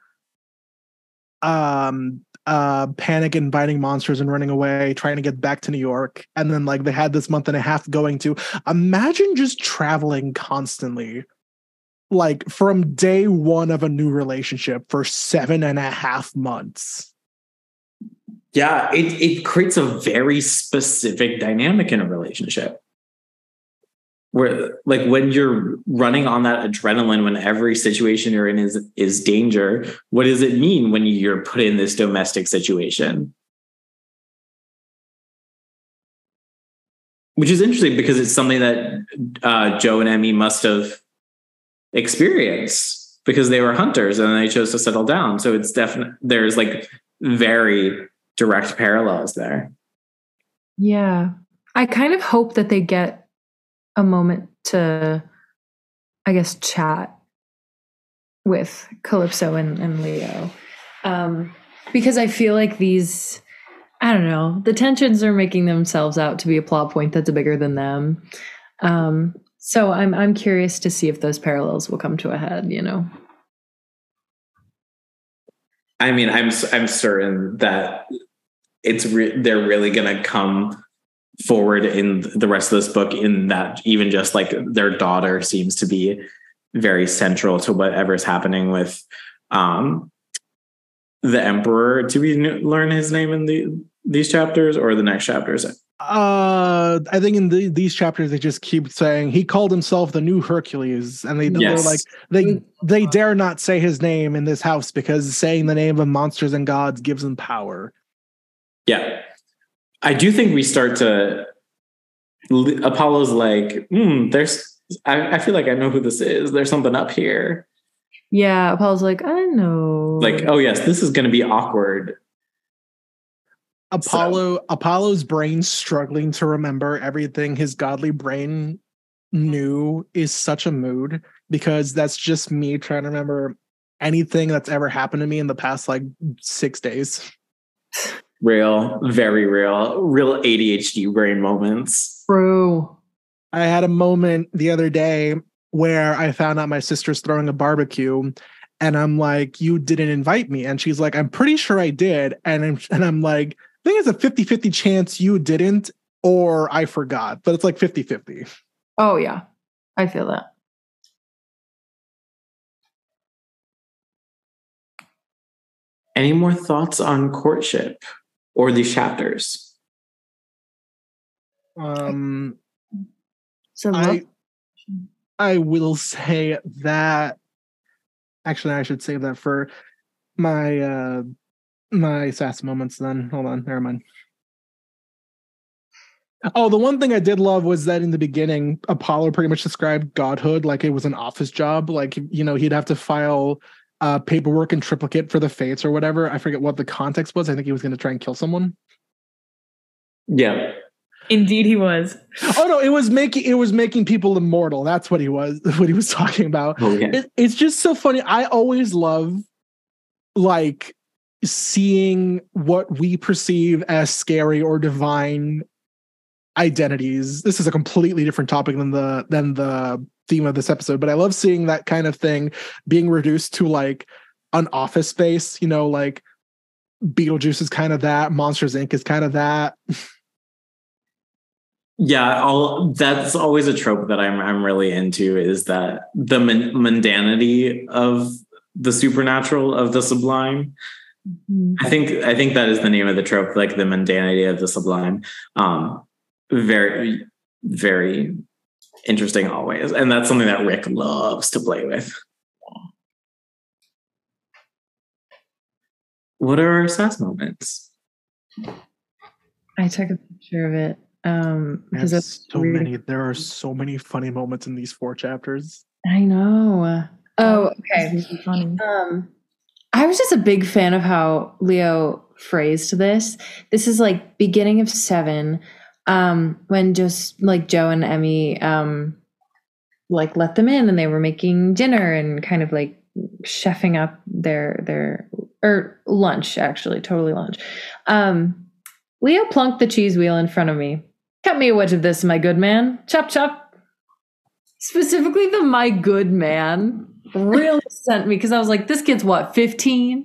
Speaker 6: um uh panic and biting monsters and running away, trying to get back to New York. And then like they had this month and a half going to imagine just traveling constantly, like from day one of a new relationship for seven and a half months.
Speaker 1: Yeah, it, it creates a very specific dynamic in a relationship. Where like when you're running on that adrenaline, when every situation you're in is is danger, what does it mean when you're put in this domestic situation? Which is interesting because it's something that uh, Joe and Emmy must have experienced because they were hunters and they chose to settle down. So it's definitely, there's like very direct parallels there.
Speaker 3: Yeah. I kind of hope that they get a moment to, I guess, chat with Calypso and, and Leo. Um, because I feel like these, I don't know, the tensions are making themselves out to be a plot point that's bigger than them. Um, so I'm I'm curious to see if those parallels will come to a head, you know?
Speaker 1: I mean, I'm I'm certain that it's re- they're really going to come forward in the rest of this book, in that even just like their daughter seems to be very central to whatever's happening with um, the Emperor. Do we learn his name in the these chapters or the next chapters?
Speaker 6: Uh, I think in the, these chapters they just keep saying he called himself the new Hercules, and they
Speaker 1: Yes.
Speaker 6: they're like they they dare not say his name in this house because saying the name of monsters and gods gives them power.
Speaker 1: Yeah, I do think we start to. Apollo's like, hmm, there's. I, I feel like I know who this is. There's something up here.
Speaker 3: Yeah, Apollo's like, I know.
Speaker 1: Like, oh yes, this is going to be awkward.
Speaker 6: Apollo so. Apollo's brain struggling to remember everything his godly brain knew is such a mood, because that's just me trying to remember anything that's ever happened to me in the past like six days.
Speaker 1: Real, very real, real A D H D brain moments.
Speaker 3: True.
Speaker 6: I had a moment the other day where I found out my sister's throwing a barbecue, and I'm like, you didn't invite me. And she's like, I'm pretty sure I did. And I'm, and I'm like, I think it's a fifty-fifty chance you didn't or I forgot, but it's like fifty-fifty.
Speaker 3: Oh, yeah. I feel that.
Speaker 1: Any more thoughts on courtship or these chapters?
Speaker 6: Um,
Speaker 3: so
Speaker 6: I, I will say that, actually, I should save that for my, uh, my sass moments then. Hold on, never mind. Oh, the one thing I did love was that in the beginning, Apollo pretty much described godhood like it was an office job. Like, you know, he'd have to file uh, paperwork in triplicate for the fates or whatever. I forget what the context was. I think he was going to try and kill someone.
Speaker 1: Yeah.
Speaker 5: Indeed he was.
Speaker 6: Oh no, it was making it was making people immortal. That's what he was what he was talking about.
Speaker 1: Oh, yeah.
Speaker 6: it, it's just so funny. I always love like seeing what we perceive as scary or divine identities. This is a completely different topic than the than the theme of this episode, but I love seeing that kind of thing being reduced to like an office space. You know, like Beetlejuice is kind of that, Monsters Incorporated is kind of that.
Speaker 1: Yeah, all that's always a trope that I'm I'm really into, is that the mun- mundanity of the supernatural, of the sublime. Mm-hmm. I think I think that is the name of the trope, like the mundanity of the sublime. Um, very, very interesting always, and that's something that Rick loves to play with. What are our sass moments?
Speaker 3: I took a picture of it. Um, because
Speaker 6: that's so
Speaker 3: really
Speaker 6: many. There are so many funny moments in these four chapters.
Speaker 3: I know. Oh, okay.
Speaker 5: Funny.
Speaker 3: Um, I was just a big fan of how Leo phrased this. This is like beginning of seven, um, when just like Joe and Emmy, um, like let them in, and they were making dinner and kind of like chefing up their their or lunch, actually, totally lunch. Um, Leo plunked the cheese wheel in front of me. Cut me a wedge of this, my good man. Chop, chop. Specifically the my good man really sent me, because I was like, this kid's what, fifteen?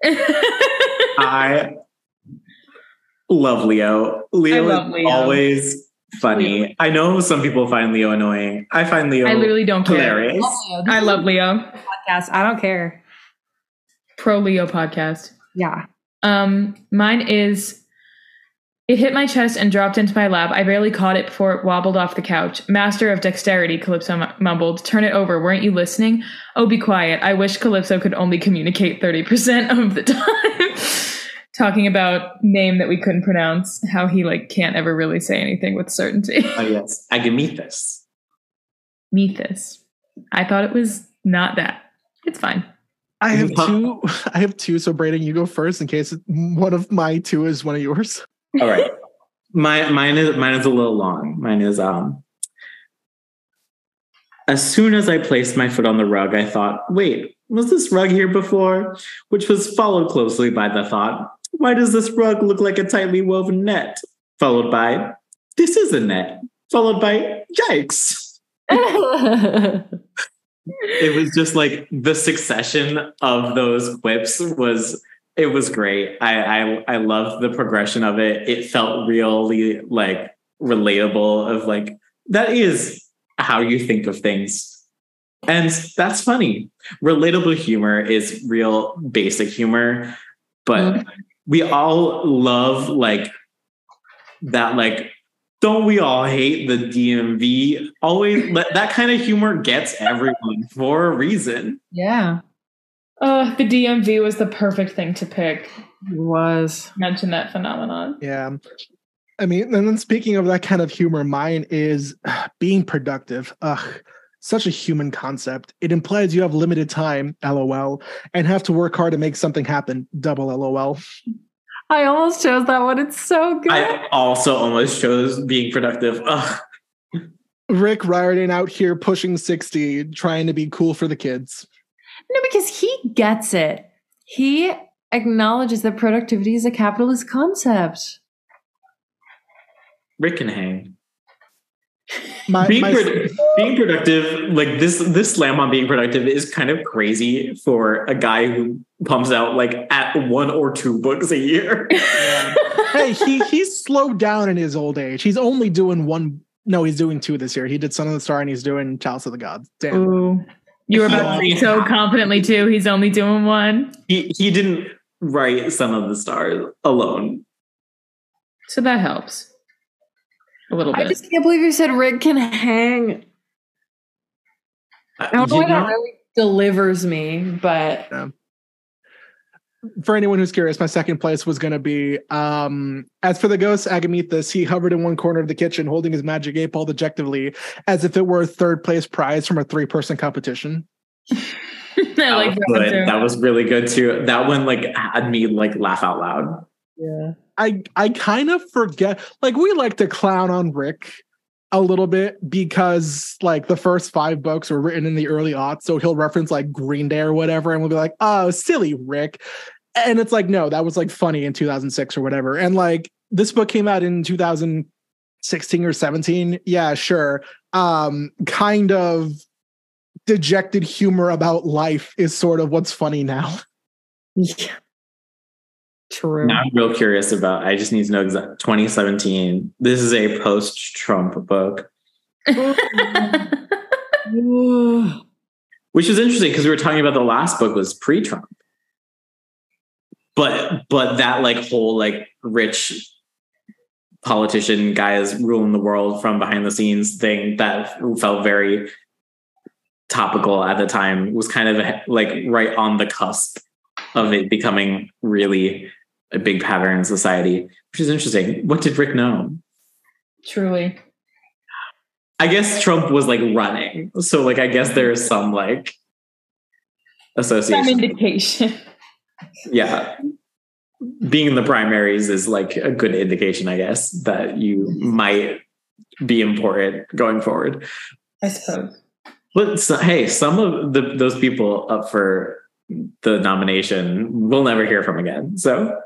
Speaker 1: I love Leo. Leo
Speaker 5: I love
Speaker 1: is
Speaker 5: Leo.
Speaker 1: always funny.
Speaker 5: Leo.
Speaker 1: I know some people find Leo annoying. I find Leo
Speaker 5: I literally don't care.
Speaker 1: hilarious.
Speaker 5: I love Leo.
Speaker 3: Podcast. I don't care.
Speaker 5: Pro Leo podcast.
Speaker 3: Yeah.
Speaker 5: Um, mine is, it hit my chest and dropped into my lap. I barely caught it before it wobbled off the couch. Master of dexterity, Calypso m- mumbled. Turn it over. Weren't you listening? Oh, be quiet. I wish Calypso could only communicate thirty percent of the time. Talking about name that we couldn't pronounce, how he like can't ever really say anything with certainty.
Speaker 1: Oh yes, Agamethus.
Speaker 5: Methus. I thought it was not that. It's fine.
Speaker 6: I have two. I have two. So Braden, you go first in case one of my two is one of yours.
Speaker 1: All right. My mine is mine is a little long. Mine is um as soon as I placed my foot on the rug, I thought, wait, was this rug here before? Which was followed closely by the thought, why does this rug look like a tightly woven net? Followed by, this is a net. Followed by, yikes. It was just like the succession of those quips was It was great. I, I I loved the progression of it. It felt really like relatable, of like, that is how you think of things. And that's funny. Relatable humor is real basic humor, but mm-hmm. we all love like that, like Don't we all hate the D M V? Always that kind of humor gets everyone for a reason.
Speaker 3: Yeah.
Speaker 5: Oh, the D M V was the perfect thing to pick.
Speaker 3: It was.
Speaker 5: Mention that phenomenon.
Speaker 6: Yeah. I mean, and then speaking of that kind of humor, mine is uh, being productive. Ugh, such a human concept. It implies you have limited time, LOL, and have to work hard to make something happen, double LOL.
Speaker 3: I almost chose that one. It's so good.
Speaker 1: I also almost chose being productive. Ugh.
Speaker 6: Rick Riordan out here pushing sixty, trying to be cool for the kids.
Speaker 3: No, because he gets it. He acknowledges that productivity is a capitalist concept.
Speaker 1: Rick can hang.
Speaker 6: My,
Speaker 1: being,
Speaker 6: my,
Speaker 1: pro- being productive, like this, this slam on being productive is kind of crazy for a guy who pumps out like at one or two books a year.
Speaker 6: Yeah. Hey, he he's slowed down in his old age. He's only doing one. No, he's doing two this year. He did Son of the Star and he's doing Chalice of the Gods. Damn.
Speaker 5: Ooh. You were about to say so confidently too. He's only doing one.
Speaker 1: He he didn't write Son of the Stars alone.
Speaker 5: So that helps. A little bit.
Speaker 3: I just can't believe you said Rick can hang. I don't know why that really delivers me, but
Speaker 6: Yeah. For anyone who's curious, my second place was going to be, um, as for the ghost, Agamethus, he hovered in one corner of the kitchen holding his magic eight ball dejectively as if it were a third place prize from a three-person competition.
Speaker 5: I
Speaker 1: That,
Speaker 5: like
Speaker 1: was
Speaker 5: that one
Speaker 1: good.
Speaker 5: too.
Speaker 1: That was really good too. That one like had me like laugh out loud.
Speaker 3: yeah.
Speaker 6: I, I kind of forget, like we like to clown on Rick a little bit because like the first five books were written in the early aughts. So he'll reference like Green Day or whatever. And we'll be like, oh, silly Rick. And it's like, no, that was like funny in two thousand six or whatever. And like this book came out in two thousand sixteen or seventeen. Yeah, sure. Um, kind of dejected humor about life is sort of what's funny now.
Speaker 3: Yeah. True.
Speaker 1: Now I'm real curious about. I just need to know exact twenty seventeen. This is a post-Trump book, which is interesting because we were talking about the last book was pre-Trump. But but that like whole like rich politician guys ruling the world from behind the scenes thing that felt very topical at the time was kind of like right on the cusp of it becoming really a big pattern in society, which is interesting. What did Rick know?
Speaker 5: Truly.
Speaker 1: I guess Trump was like running. So like I guess there's some like association.
Speaker 5: Some indication.
Speaker 1: Yeah. Being in the primaries is like a good indication, I guess, that you might be important going forward.
Speaker 5: I suppose.
Speaker 1: But so, hey, some of the, those people up for the nomination we'll never hear from again. So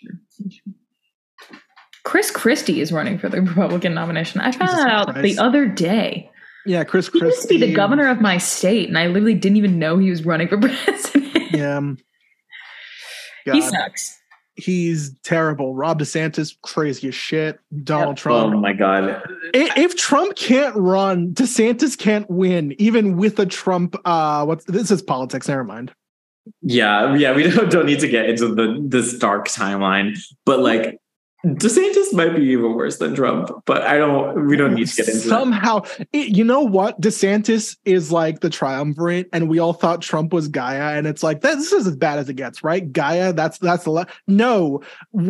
Speaker 5: Chris Christie is running for the Republican nomination. I found that out the other day.
Speaker 6: Yeah, Chris
Speaker 5: He
Speaker 6: Christie.
Speaker 5: used to be the governor of my state, and I literally didn't even know he was running for president.
Speaker 6: Yeah.
Speaker 5: He
Speaker 6: God.
Speaker 5: sucks.
Speaker 6: He's terrible. Rob DeSantis, crazy as shit. Donald
Speaker 5: Yep.
Speaker 6: Trump.
Speaker 1: oh my God.
Speaker 6: If, if Trump can't run, DeSantis can't win, even with a Trump. Uh, what's this is politics. Never mind.
Speaker 1: Yeah, yeah, we don't, don't need to get into the this dark timeline, but like DeSantis might be even worse than Trump, but I don't. We don't need to get into
Speaker 6: somehow. It, you know what? DeSantis is like the triumvirate, and we all thought Trump was Gaia, and it's like that, this is as bad as it gets, right? Gaia. That's that's the le- no.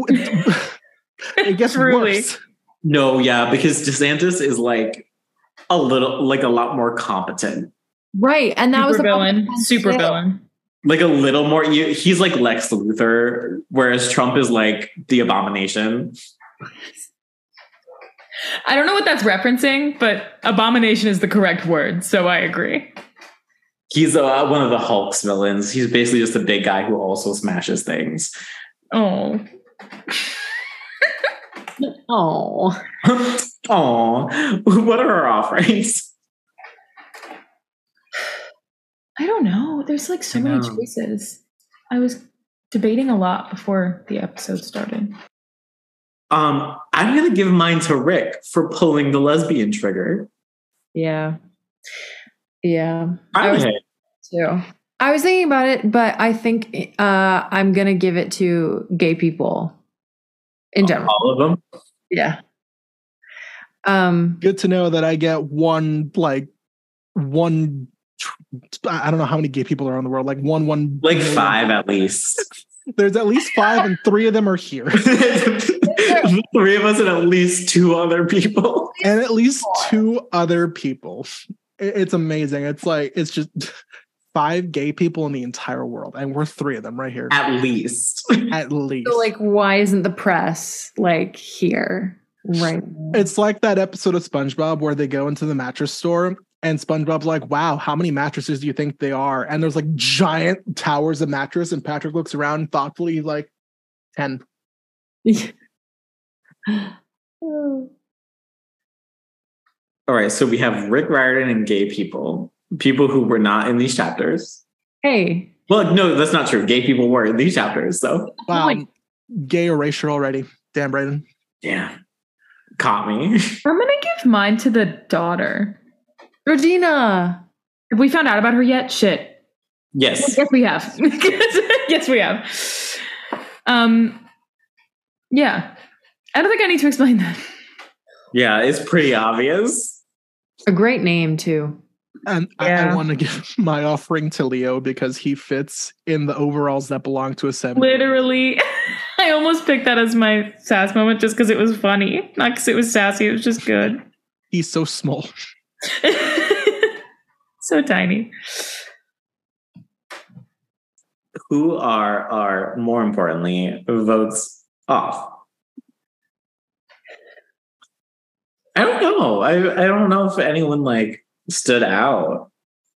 Speaker 6: It gets
Speaker 5: Truly.
Speaker 6: worse.
Speaker 1: that. No, yeah, because DeSantis is like a little, like a lot more competent,
Speaker 3: Right. And that
Speaker 5: Super
Speaker 3: was the
Speaker 5: villain.
Speaker 3: problem.
Speaker 5: Super
Speaker 3: Yeah.
Speaker 5: villain.
Speaker 1: like a little more. you- He's like Lex Luthor, whereas Trump is like the Abomination.
Speaker 5: I don't know what that's referencing, but abomination is the correct word, so I agree.
Speaker 1: He's uh, one of the Hulk's villains. He's basically just a big guy who also smashes things.
Speaker 5: Oh.
Speaker 3: Oh.
Speaker 1: Oh, what are our offerings?
Speaker 5: I don't know. There's like so
Speaker 1: I
Speaker 5: many
Speaker 1: know.
Speaker 5: choices. I was debating a lot before the episode started.
Speaker 1: Um, I'm gonna give mine to Rick for pulling the lesbian trigger.
Speaker 3: Yeah. Yeah. I
Speaker 1: I
Speaker 3: was too. I was thinking about it, but I think uh, I'm going to give it to gay people in general.
Speaker 1: all of them.
Speaker 3: Yeah. Um,
Speaker 6: Good to know that I get one, like, one, I don't know how many gay people are in the world, like one, one.
Speaker 1: Like five at least.
Speaker 6: There's at least five, and three of them are here.
Speaker 1: Three of us and at least two other people.
Speaker 6: And at least two other people. It's amazing. It's like, it's just five gay people in the entire world, and we're three of them right here.
Speaker 1: At least.
Speaker 6: At least.
Speaker 3: So, like, why isn't the press like here right now?
Speaker 6: It's like that episode of SpongeBob where they go into the mattress store and SpongeBob's like, wow, how many mattresses do you think they are? And there's like giant towers of mattress, and Patrick looks around thoughtfully, he's like, ten.
Speaker 1: All right, so we have Rick Riordan and gay people, people who were not in these chapters.
Speaker 3: Hey.
Speaker 1: Well, no, that's not true. Gay people were in these chapters, so.
Speaker 6: Wow, like, gay erasure already. Damn, Brayden.
Speaker 1: Yeah, caught me.
Speaker 5: I'm gonna give mine to the daughter,
Speaker 3: Regina.
Speaker 5: Have we found out about her yet? Shit.
Speaker 1: Yes.
Speaker 5: Yes, we have. Yes, we have. Um. Yeah, I don't think I need to explain that.
Speaker 1: Yeah, it's pretty obvious.
Speaker 3: A great name too.
Speaker 6: And
Speaker 5: Yeah.
Speaker 6: I, I want to give my offering to Leo because he fits in the overalls that belong to a seven.
Speaker 5: Literally, I almost picked that as my sass moment just because it was funny, not because it was sassy. It was just good.
Speaker 6: He's so small.
Speaker 5: So tiny.
Speaker 1: Who are are more importantly votes off? I don't know. I I don't know if anyone like stood out.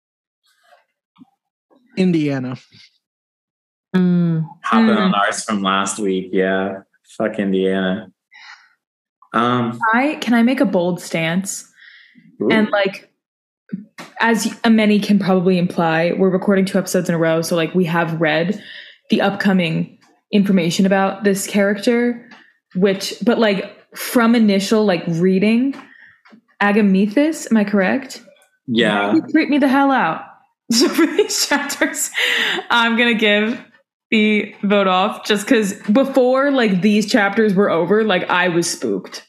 Speaker 6: Indiana.
Speaker 3: Mm.
Speaker 1: Hopping
Speaker 5: Mm.
Speaker 1: on ours from last week. Yeah. Fuck Indiana. Um
Speaker 5: I can I make a bold stance?
Speaker 1: ooh.
Speaker 5: And like, as many can probably imply, we're recording two episodes in a row, so like we have read the upcoming information about this character, which, but like from initial like reading, Agamethus, am I correct?
Speaker 1: Yeah.
Speaker 5: You creep me the hell out. So for these chapters, I'm gonna give the vote off just because before like these chapters were over, like I was spooked.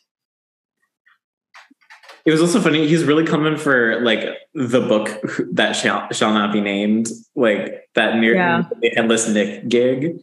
Speaker 1: It was also funny. He's really coming for like the book that shall shall not be named, like that near
Speaker 5: Yeah.
Speaker 1: the Headless Nick gig.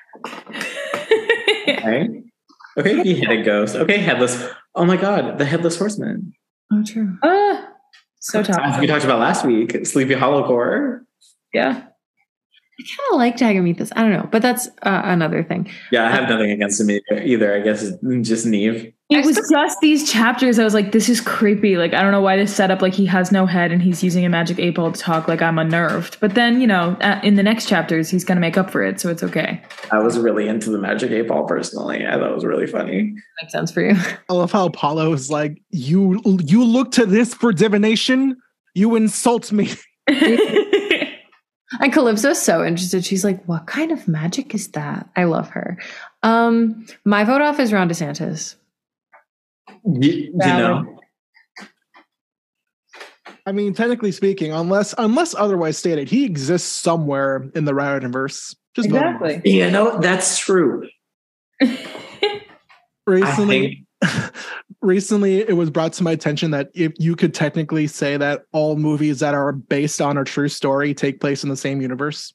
Speaker 1: Okay. Okay, he had a ghost. Okay, headless. Oh my god, the Headless Horseman.
Speaker 3: Oh, true.
Speaker 5: Ah, so
Speaker 1: As
Speaker 5: tough.
Speaker 1: we talked about last week, Sleepy Hollow Core.
Speaker 5: Yeah.
Speaker 3: I kind of liked Agamethus. I don't know, but that's uh, another thing.
Speaker 1: Yeah, I have nothing against him either. I guess it's just Neve.
Speaker 5: It was just these chapters. I was like, this is creepy. Like, I don't know why this set up like he has no head and he's using a magic eight ball to talk. Like, I'm unnerved. But then, you know, uh, in the next chapters, he's going to make up for it. So it's okay.
Speaker 1: I was really into the Magic eight Ball personally. I thought it was really funny.
Speaker 3: Makes sense for you.
Speaker 6: I love how Apollo is like, you you look to this for divination? You insult me.
Speaker 3: And Calypso's so interested. She's like, what kind of magic is that? I love her. Um, my vote off is Ron DeSantis.
Speaker 1: You, you know,
Speaker 6: I mean, technically speaking, unless unless otherwise stated, he exists somewhere in the Riordanverse. Just vote him off.
Speaker 5: Exactly.
Speaker 1: you know, that's true.
Speaker 6: Recently, recently, it was brought to my attention that if you could technically say that all movies that are based on a true story take place in the same universe.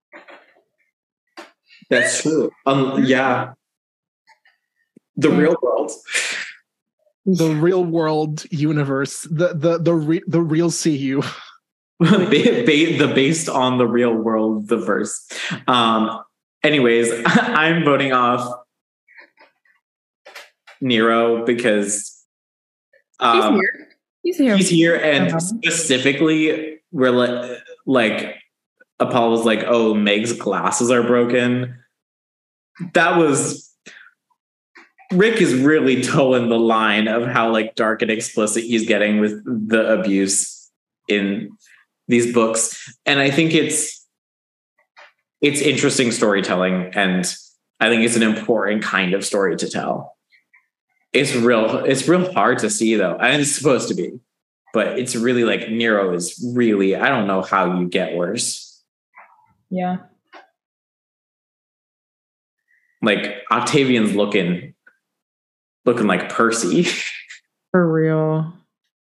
Speaker 1: That's true. Um, yeah. The real world.
Speaker 6: The real world universe, the the the re, the real C U.
Speaker 1: ba- ba- the based on the real world, the verse. Um, anyways, I'm voting off Nero because um,
Speaker 5: he's here. He's here.
Speaker 1: he's here, and
Speaker 5: Uh-huh.
Speaker 1: specifically, we're like, like Apollo was like, "Oh, Meg's glasses are broken." That was. Rick is really towing the line of how like dark and explicit he's getting with the abuse in these books. And I think it's it's interesting storytelling, and I think it's an important kind of story to tell. It's real it's real hard to see though. And it's supposed to be. But it's really like Nero is really, I don't know how you get worse.
Speaker 5: Yeah.
Speaker 1: Like Octavian's looking looking like Percy.
Speaker 3: For real.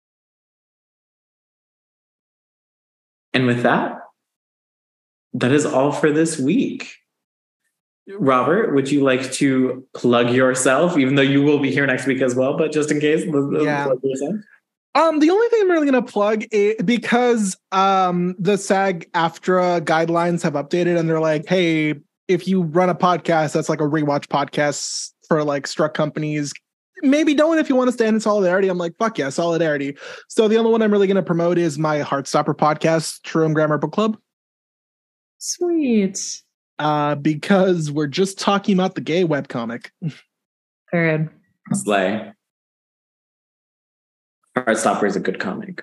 Speaker 1: And with that, that is all for this week. Robert, would you like to plug yourself, even though you will be here next week as well, but just in case,
Speaker 6: Yeah.
Speaker 1: plug yourself?
Speaker 6: Um, the only thing I'm really going to plug is because um, the SAG-AFTRA guidelines have updated and they're like, hey, if you run a podcast that's like a rewatch podcast for like struck companies, maybe don't if you want to stand in solidarity. I'm like, fuck yeah, solidarity. So the only one I'm really going to promote is my Heartstopper podcast, True and Grammar Book Club.
Speaker 3: Sweet.
Speaker 6: Uh, because we're just talking about the gay webcomic.
Speaker 3: Period.
Speaker 1: Slay. Heartstopper is a good comic.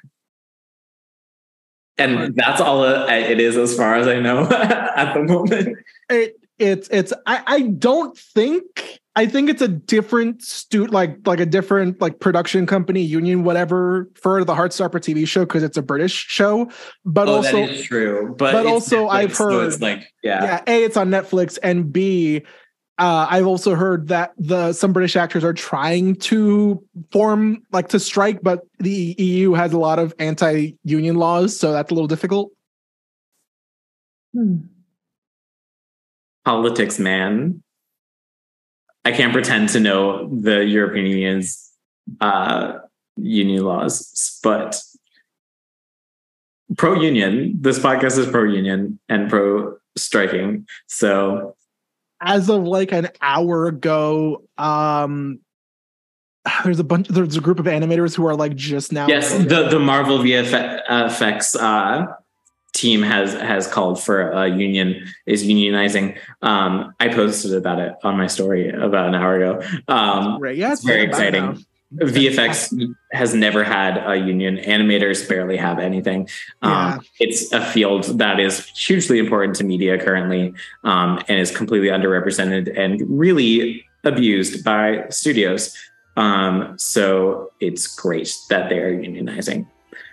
Speaker 1: And that's all it is as far as I know at the moment.
Speaker 6: It it's it's I, I don't think I think it's a different stu like like a different like production company, union, whatever, for the Heartstopper T V show because it's a British show. But
Speaker 1: oh,
Speaker 6: also
Speaker 1: that is true. But,
Speaker 6: but
Speaker 1: it's
Speaker 6: also
Speaker 1: Netflix,
Speaker 6: I've heard
Speaker 1: so it's like yeah.
Speaker 6: yeah, A, it's on Netflix, and B, Uh, I've also heard that the some British actors are trying to form like to strike, but the E U has a lot of anti-union laws, so that's a little difficult.
Speaker 3: Hmm.
Speaker 1: Politics, man. I can't pretend to know the European Union's uh, union laws, but pro-union. This podcast is pro-union and pro-striking, so.
Speaker 6: As of like an hour ago, um, there's a bunch. There's a group of animators who are like just now.
Speaker 1: Yes, the the Marvel V F X uh, team has has called for a union. Is unionizing. Um, I posted about it on my story about an hour ago. Um,
Speaker 6: right. Yeah,
Speaker 1: it's very exciting.
Speaker 6: Now.
Speaker 1: V F X has never had a union. Animators barely have anything. Um,
Speaker 6: Yeah.
Speaker 1: It's a field that is hugely important to media currently, um, and is completely underrepresented and really abused by studios. Um, so it's great that they are unionizing.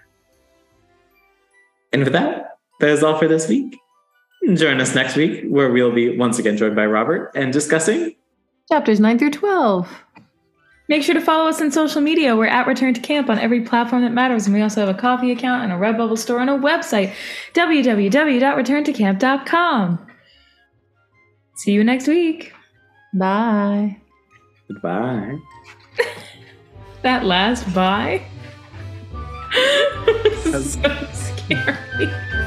Speaker 1: And with that, that is all for this week. Join us next week, where we'll be once again joined by Robert and discussing
Speaker 3: Chapters nine through twelve.
Speaker 5: Make sure to follow us on social media. We're at Return to Camp on every platform that matters. And we also have a coffee account and a Redbubble store and a website, w w w dot return to camp dot com. See you next week.
Speaker 3: Bye.
Speaker 1: goodbye.
Speaker 5: That last bye? This is so scary.